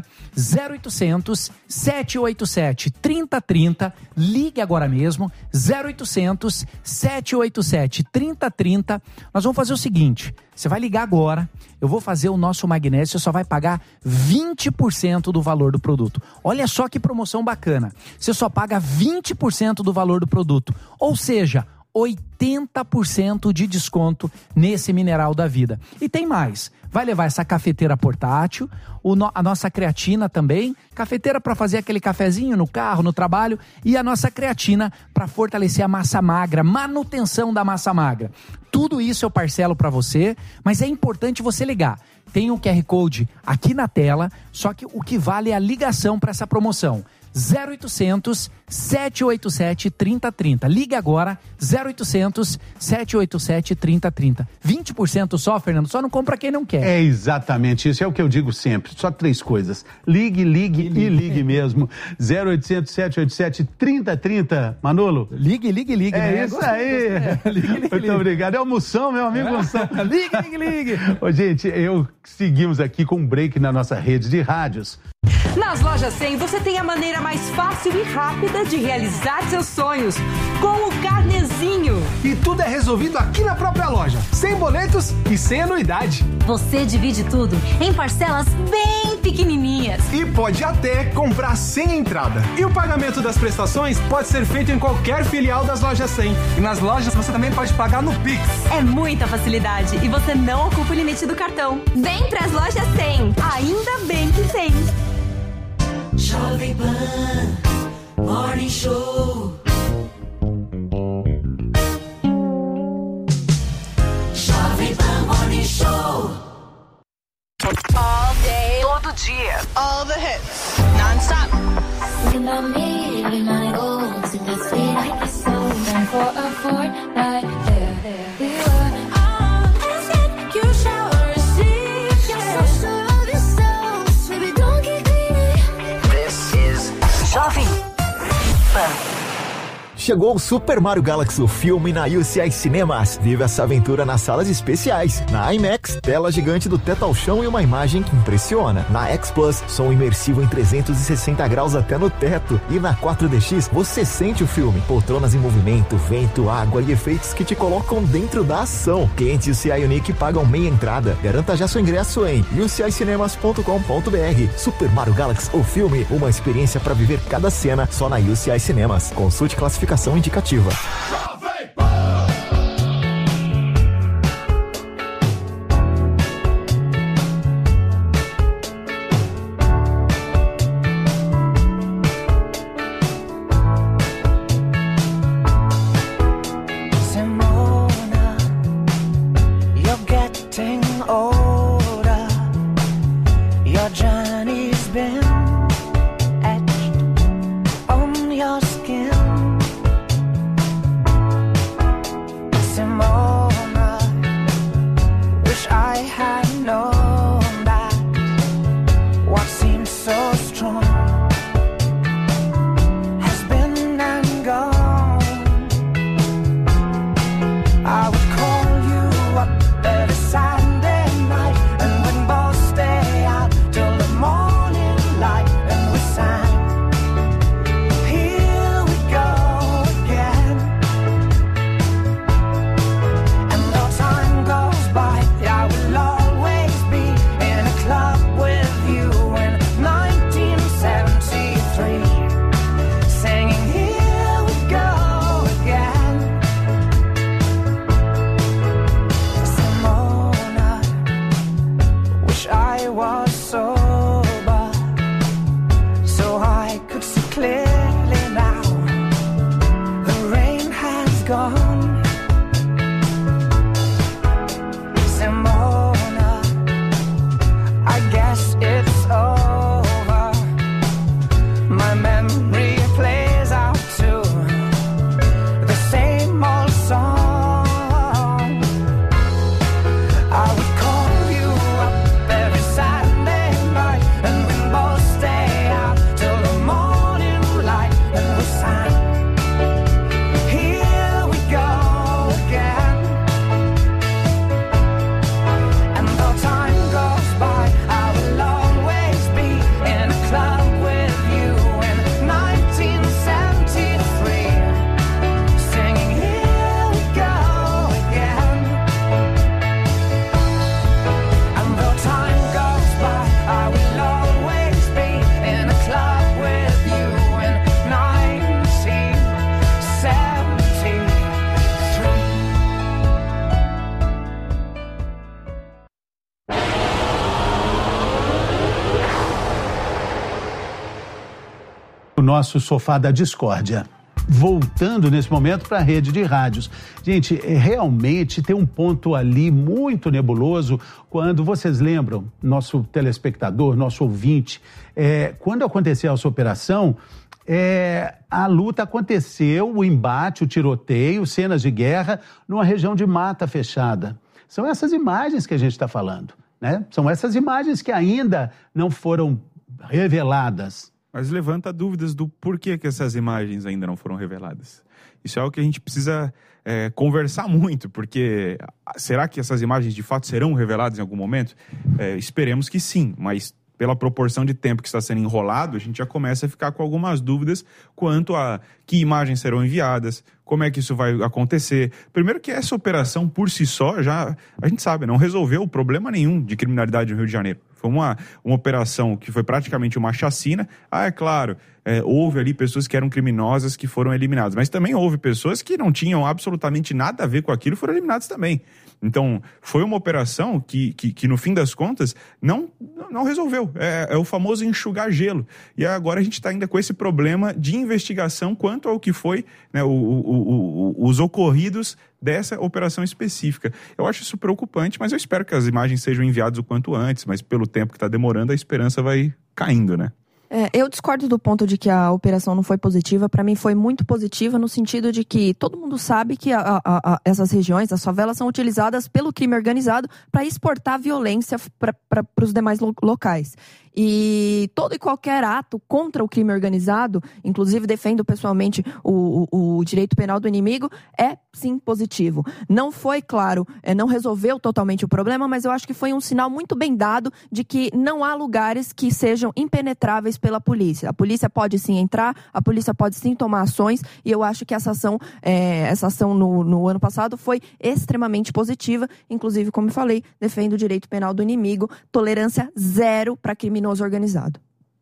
0800 787 3030. Ligue agora mesmo, 0800 787 3030. Nós vamos fazer o seguinte, você vai ligar agora, eu vou fazer o nosso magnésio, você só vai pagar 20% do valor do produto. Olha só que promoção bacana, você só paga 20% do valor do produto, ou seja, 80% de desconto nesse mineral da vida. E tem mais, vai levar essa cafeteira portátil, a nossa creatina também, cafeteira para fazer aquele cafezinho no carro, no trabalho, e a nossa creatina para fortalecer a massa magra, manutenção da massa magra. Tudo isso eu parcelo para você, mas é importante você ligar. Tem um QR Code aqui na tela, só que o que vale é a ligação para essa promoção. 0800 787 3030. Ligue agora, 0800 787 3030. 20% só, Fernando, só não compra quem não quer. É exatamente isso, é o que eu digo sempre. Só 3 coisas. Ligue e ligue mesmo. 0800 787 3030. Manolo? Ligue. É né? Isso aí. Ligue. Muito obrigado. É almoção, meu amigo Moção. Ligue. Ô, gente, seguimos aqui com um break na nossa rede de rádios. Nas lojas 100 você tem a maneira mais fácil e rápida de realizar seus sonhos com o Carnezinho. E tudo é resolvido aqui na própria loja, sem boletos e sem anuidade. Você divide tudo em parcelas bem pequenininhas. E pode até comprar sem entrada. E o pagamento das prestações pode ser feito em qualquer filial das lojas 100. E nas lojas você também pode pagar no Pix. É muita facilidade e você não ocupa o limite do cartão. Vem pras lojas 100. Ainda bem que tem. Jovem Pan Morning Show. Jovem Pan Morning Show. All day, todo dia, all the hits, non-stop. Thinking about me when I go to the street like it's so time for a fortnight. There we were. Let's get you shower, see your social distance. Baby, don't get greedy. This is Jovem Pan. Chegou o Super Mario Galaxy, o filme na UCI Cinemas. Vive essa aventura nas salas especiais. Na IMAX, tela gigante do teto ao chão e uma imagem que impressiona. Na X Plus, som imersivo em 360 graus até no teto. E na 4DX, você sente o filme. Poltronas em movimento, vento, água e efeitos que te colocam dentro da ação. Clientes UCI Unique pagam meia entrada. Garanta já seu ingresso em ucicinemas.com.br. Super Mario Galaxy, o filme, uma experiência para viver cada cena só na UCI Cinemas. Consulte classificação indicativa. Simona, you're getting older. Your journey's been etched on your skin. Simona, wish I had known that what seems so strong has been and gone. I would call you up every Sunday night and we'd both stay out till the morning light and we sang. Here we go again. And though time goes by, I will always be in a club with you in 1973, singing here we go again. Simona, wish I was sober so I could see clearly now. The rain has gone. Simona, I guess it's over. My memory plays out to the same old song. I would call you up every Saturday night and we'd both stay out till the morning light and we sang. Here we go again. And though time goes by, I will always be in a club with you in 1973, singing here we go again. And though time goes by, I will always be in a club with you in 1973. O nosso sofá da discórdia. Voltando nesse momento para a rede de rádios. Gente, realmente tem um ponto ali muito nebuloso quando vocês lembram, nosso telespectador, nosso ouvinte, quando aconteceu essa operação, a luta aconteceu, o embate, o tiroteio, cenas de guerra numa região de mata fechada. São essas imagens que a gente está falando, né? São essas imagens que ainda não foram reveladas. Mas levanta dúvidas do porquê que essas imagens ainda não foram reveladas. Isso é algo que a gente precisa conversar muito, porque será que essas imagens de fato serão reveladas em algum momento? Esperemos que sim, mas pela proporção de tempo que está sendo enrolado, a gente já começa a ficar com algumas dúvidas quanto a que imagens serão enviadas, como é que isso vai acontecer. Primeiro que essa operação por si só, já a gente sabe, não resolveu problema nenhum de criminalidade no Rio de Janeiro. Foi uma operação que foi praticamente uma chacina. É claro, houve ali pessoas que eram criminosas que foram eliminadas, mas também houve pessoas que não tinham absolutamente nada a ver com aquilo e foram eliminadas também. Então, foi uma operação que no fim das contas, não resolveu. É o famoso enxugar gelo. E agora a gente está ainda com esse problema de investigação quanto ao que foi, né, os ocorridos dessa operação específica. Eu acho isso preocupante, mas eu espero que as imagens sejam enviadas o quanto antes, mas pelo tempo que está demorando, a esperança vai caindo, né? Eu discordo do ponto de que a operação não foi positiva. Para mim foi muito positiva no sentido de que todo mundo sabe que essas regiões, as favelas, são utilizadas pelo crime organizado para exportar violência para os demais locais. E todo e qualquer ato contra o crime organizado, inclusive defendo pessoalmente o direito penal do inimigo, é sim positivo. Não foi, claro, não resolveu totalmente o problema, mas eu acho que foi um sinal muito bem dado de que não há lugares que sejam impenetráveis pela polícia. A polícia pode sim entrar, a polícia pode sim tomar ações, e eu acho que essa ação no ano passado foi extremamente positiva. Inclusive, como eu falei, defendo o direito penal do inimigo, tolerância zero para criminoso organizado.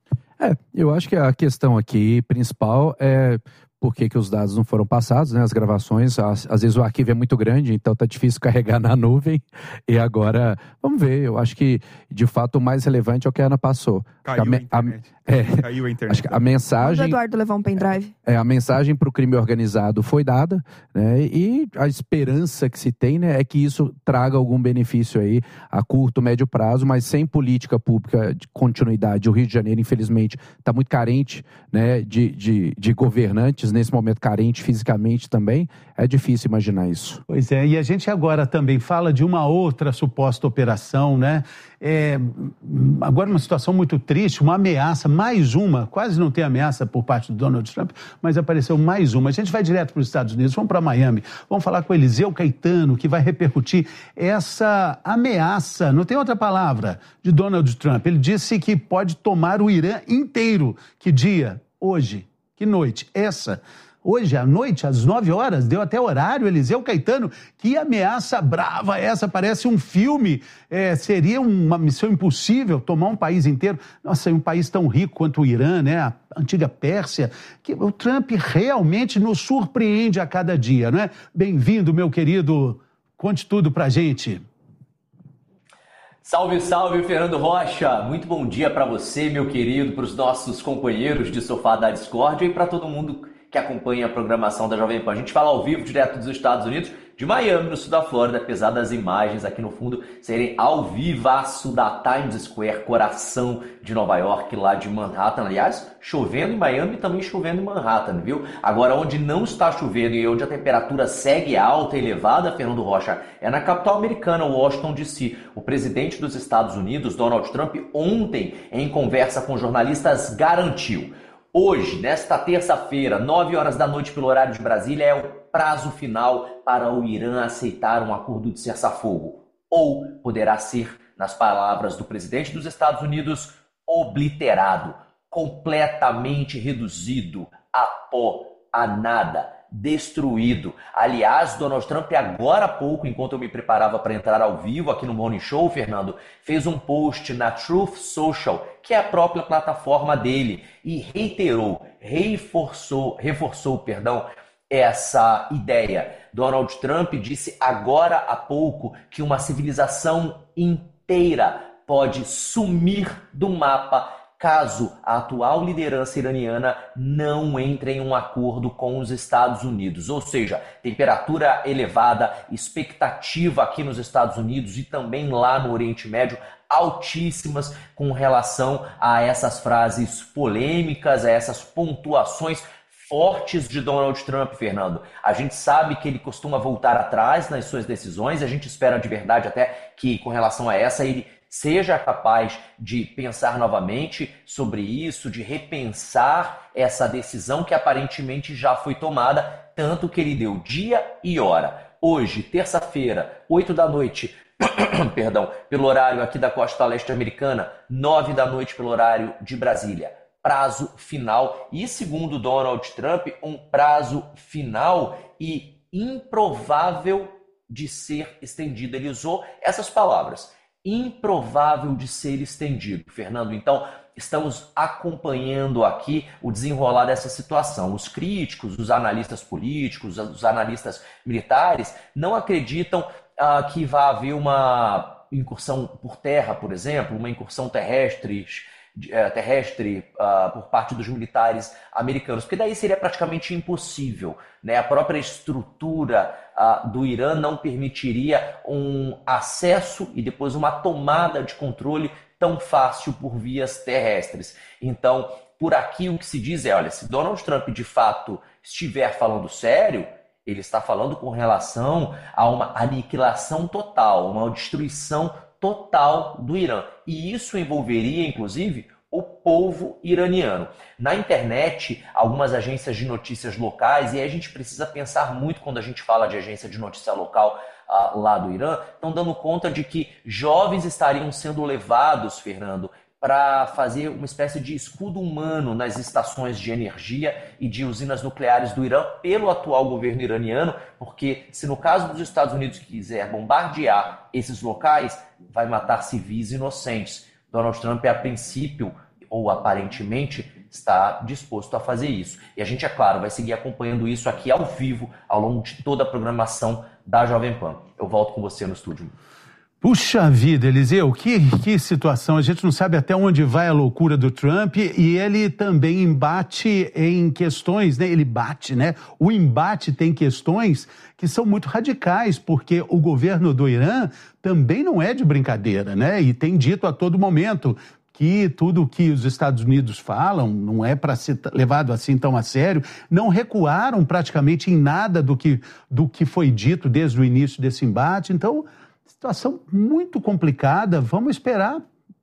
Eu acho que a questão aqui principal é por que os dados não foram passados, né? As gravações, às vezes o arquivo é muito grande, então tá difícil carregar na nuvem. E agora, vamos ver, eu acho que de fato o mais relevante é o que a Ana passou. Caiu a internet. Caiu a internet. Acho que a mensagem... Manda o Eduardo levar um pendrive. A mensagem para o crime organizado foi dada, né? E a esperança que se tem, né, é que isso traga algum benefício aí a curto, médio prazo, mas sem política pública de continuidade. O Rio de Janeiro, infelizmente, está muito carente, né, de governantes, nesse momento carente fisicamente também. É difícil imaginar isso. Pois é, e a gente agora também fala de uma outra suposta operação, né? Agora uma situação muito triste, uma ameaça, mais uma, quase não tem ameaça por parte do Donald Trump, mas apareceu mais uma. A gente vai direto para os Estados Unidos, vamos para Miami, vamos falar com o Eliseu Caetano, que vai repercutir essa ameaça, não tem outra palavra, de Donald Trump. Ele disse que pode tomar o Irã inteiro. Que dia? Hoje. Que noite? Hoje à noite, às 9 horas, deu até horário, Eliseu Caetano. Que ameaça brava essa, parece um filme. Seria uma missão impossível tomar um país inteiro. Nossa, um país tão rico quanto o Irã, né? A antiga Pérsia. Que o Trump realmente nos surpreende a cada dia, não é? Bem-vindo, meu querido. Conte tudo pra gente. Salve, salve, Fernando Rocha. Muito bom dia para você, meu querido, para os nossos companheiros de Sofá da Discórdia e para todo mundo que acompanha a programação da Jovem Pan. A gente fala ao vivo, direto dos Estados Unidos, de Miami, no sul da Flórida, apesar das imagens aqui no fundo serem ao vivaço da Times Square, coração de Nova York, lá de Manhattan. Aliás, chovendo em Miami e também chovendo em Manhattan, viu? Agora, onde não está chovendo e onde a temperatura segue alta e elevada, Fernando Rocha, é na capital americana, Washington, D.C. O presidente dos Estados Unidos, Donald Trump, ontem, em conversa com jornalistas, garantiu: hoje, nesta terça-feira, 9 horas da noite pelo horário de Brasília, é o prazo final para o Irã aceitar um acordo de cessar-fogo. Ou poderá ser, nas palavras do presidente dos Estados Unidos, obliterado, completamente reduzido a pó, a nada, destruído. Aliás, Donald Trump, agora há pouco, enquanto eu me preparava para entrar ao vivo aqui no Morning Show, Fernando, fez um post na Truth Social, que é a própria plataforma dele, e reforçou, essa ideia. Donald Trump disse agora há pouco que uma civilização inteira pode sumir do mapa caso a atual liderança iraniana não entre em um acordo com os Estados Unidos. Ou seja, temperatura elevada, expectativa aqui nos Estados Unidos e também lá no Oriente Médio altíssimas com relação a essas frases polêmicas, a essas pontuações fortes de Donald Trump, Fernando. A gente sabe que ele costuma voltar atrás nas suas decisões, a gente espera de verdade até que com relação a essa ele seja capaz de pensar novamente sobre isso, de repensar essa decisão que aparentemente já foi tomada, tanto que ele deu dia e hora. hoje, terça-feira, 8 da noite, perdão, pelo horário aqui da costa leste americana, 9 da noite pelo horário de Brasília. Prazo final e, segundo Donald Trump, um prazo final e improvável de ser estendido. Ele usou essas palavras, improvável de ser estendido. Fernando, então, estamos acompanhando aqui o desenrolar dessa situação. Os críticos, os analistas políticos, os analistas militares não acreditam que vai haver uma incursão por terra, por exemplo, uma incursão terrestre por parte dos militares americanos, porque daí seria praticamente impossível, né? A própria estrutura do Irã não permitiria um acesso e depois uma tomada de controle tão fácil por vias terrestres. Então, por aqui o que se diz é, olha, se Donald Trump de fato estiver falando sério, ele está falando com relação a uma aniquilação total, uma destruição total do Irã. E isso envolveria, inclusive, o povo iraniano. Na internet, algumas agências de notícias locais, e aí a gente precisa pensar muito quando a gente fala de agência de notícia local lá do Irã, estão dando conta de que jovens estariam sendo levados, Fernando, para fazer uma espécie de escudo humano nas estações de energia e de usinas nucleares do Irã pelo atual governo iraniano, porque se no caso dos Estados Unidos quiser bombardear esses locais, vai matar civis inocentes. Donald Trump, a princípio, ou aparentemente, está disposto a fazer isso. E a gente, é claro, vai seguir acompanhando isso aqui ao vivo, ao longo de toda a programação da Jovem Pan. Eu volto com você no estúdio. Puxa vida, Eliseu, que situação. A gente não sabe até onde vai a loucura do Trump e ele também embate em questões, né? Ele bate, né? O embate tem questões que são muito radicais, porque o governo do Irã também não é de brincadeira, né? E tem dito a todo momento que tudo que os Estados Unidos falam não é para ser levado assim tão a sério. Não recuaram praticamente em nada do que foi dito desde o início desse embate. Então, situação muito complicada, vamos esperar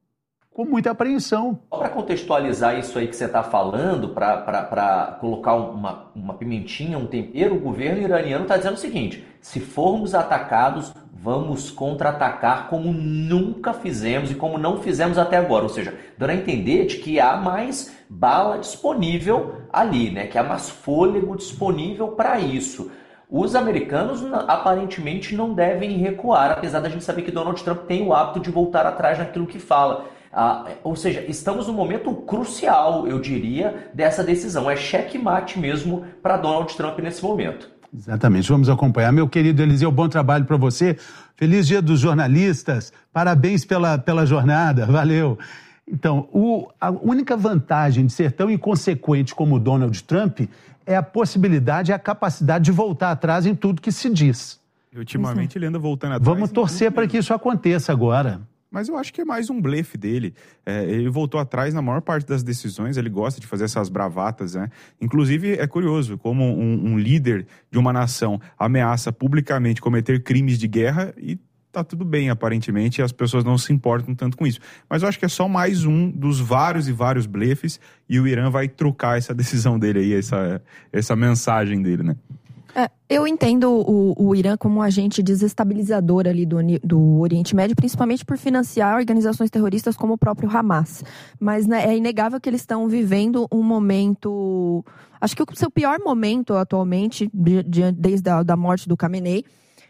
com muita apreensão. Só para contextualizar isso aí que você está falando, para colocar uma pimentinha, um tempero, o governo iraniano está dizendo o seguinte: se formos atacados, vamos contra-atacar como nunca fizemos e como não fizemos até agora. Ou seja, dando a entender de que há mais bala disponível ali, né? Que há mais fôlego disponível para isso. Os americanos aparentemente não devem recuar, apesar da gente saber que Donald Trump tem o hábito de voltar atrás naquilo que fala. Ou seja, estamos num momento crucial, eu diria, dessa decisão. É checkmate mesmo para Donald Trump nesse momento. Exatamente, vamos acompanhar. Meu querido Eliseu, bom trabalho para você. Feliz Dia dos Jornalistas. Parabéns pela jornada. Valeu. Então, a única vantagem de ser tão inconsequente como o Donald Trump é a possibilidade e a capacidade de voltar atrás em tudo que se diz. Ultimamente ele anda voltando atrás. Vamos torcer para que isso aconteça agora. Mas eu acho que é mais um blefe dele. Ele voltou atrás na maior parte das decisões, ele gosta de fazer essas bravatas, né? Inclusive, é curioso como um líder de uma nação ameaça publicamente cometer crimes de guerra e tá tudo bem, aparentemente, e as pessoas não se importam tanto com isso. Mas eu acho que é só mais um dos vários e vários blefes, e o Irã vai trocar essa decisão dele aí, essa mensagem dele, né? Eu entendo o Irã como um agente desestabilizador ali do Oriente Médio, principalmente por financiar organizações terroristas como o próprio Hamas. Mas, né, é inegável que eles estão vivendo um momento, acho que o seu pior momento atualmente, desde a morte do Khamenei.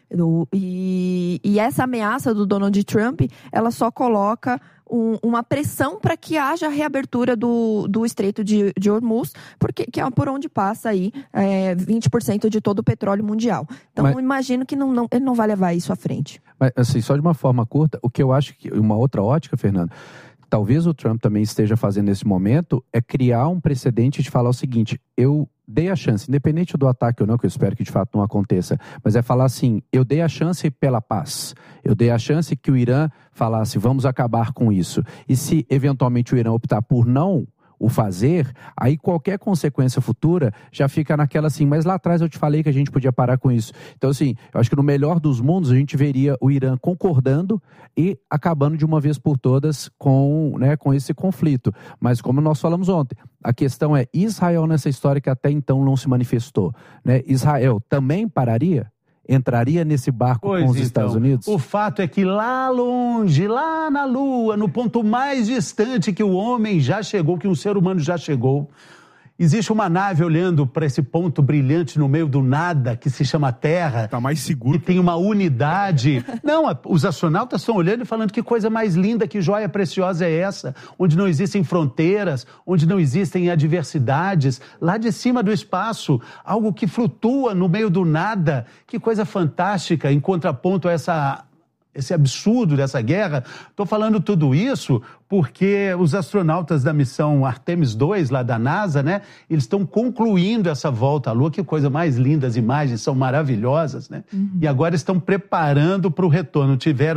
E essa ameaça do Donald Trump, ela só coloca uma pressão para que haja reabertura do Estreito de Hormuz, que é por onde passa aí 20% de todo o petróleo mundial. Então, eu imagino que ele não vai levar isso à frente. Mas, assim, só de uma forma curta, o que eu acho que, uma outra ótica, Fernando, talvez o Trump também esteja fazendo nesse momento, é criar um precedente de falar o seguinte: eu dei a chance, independente do ataque ou não, que eu espero que de fato não aconteça, mas é falar assim, eu dei a chance pela paz, eu dei a chance que o Irã falasse, vamos acabar com isso. E se eventualmente o Irã optar por não o fazer, aí qualquer consequência futura já fica naquela assim, mas lá atrás eu te falei que a gente podia parar com isso. Então assim, eu acho que no melhor dos mundos a gente veria o Irã concordando e acabando de uma vez por todas com esse conflito. Mas como nós falamos ontem, a questão é Israel nessa história que até então não se manifestou, né? Israel também pararia? entraria nesse barco com os Estados Unidos? O fato é que lá longe, lá na Lua, no ponto mais distante que o homem já chegou, que um ser humano já chegou, existe uma nave olhando para esse ponto brilhante no meio do nada, que se chama Terra. Está mais seguro. E tem uma unidade. Não, os astronautas estão olhando e falando que coisa mais linda, que joia preciosa é essa, onde não existem fronteiras, onde não existem adversidades, lá de cima do espaço, algo que flutua no meio do nada. Que coisa fantástica, em contraponto a esse absurdo dessa guerra. Estou falando tudo isso porque os astronautas da missão Artemis 2, lá da NASA, né, eles estão concluindo essa volta à Lua. Que coisa mais linda, as imagens são maravilhosas, né? E agora estão preparando para o retorno. Tiveram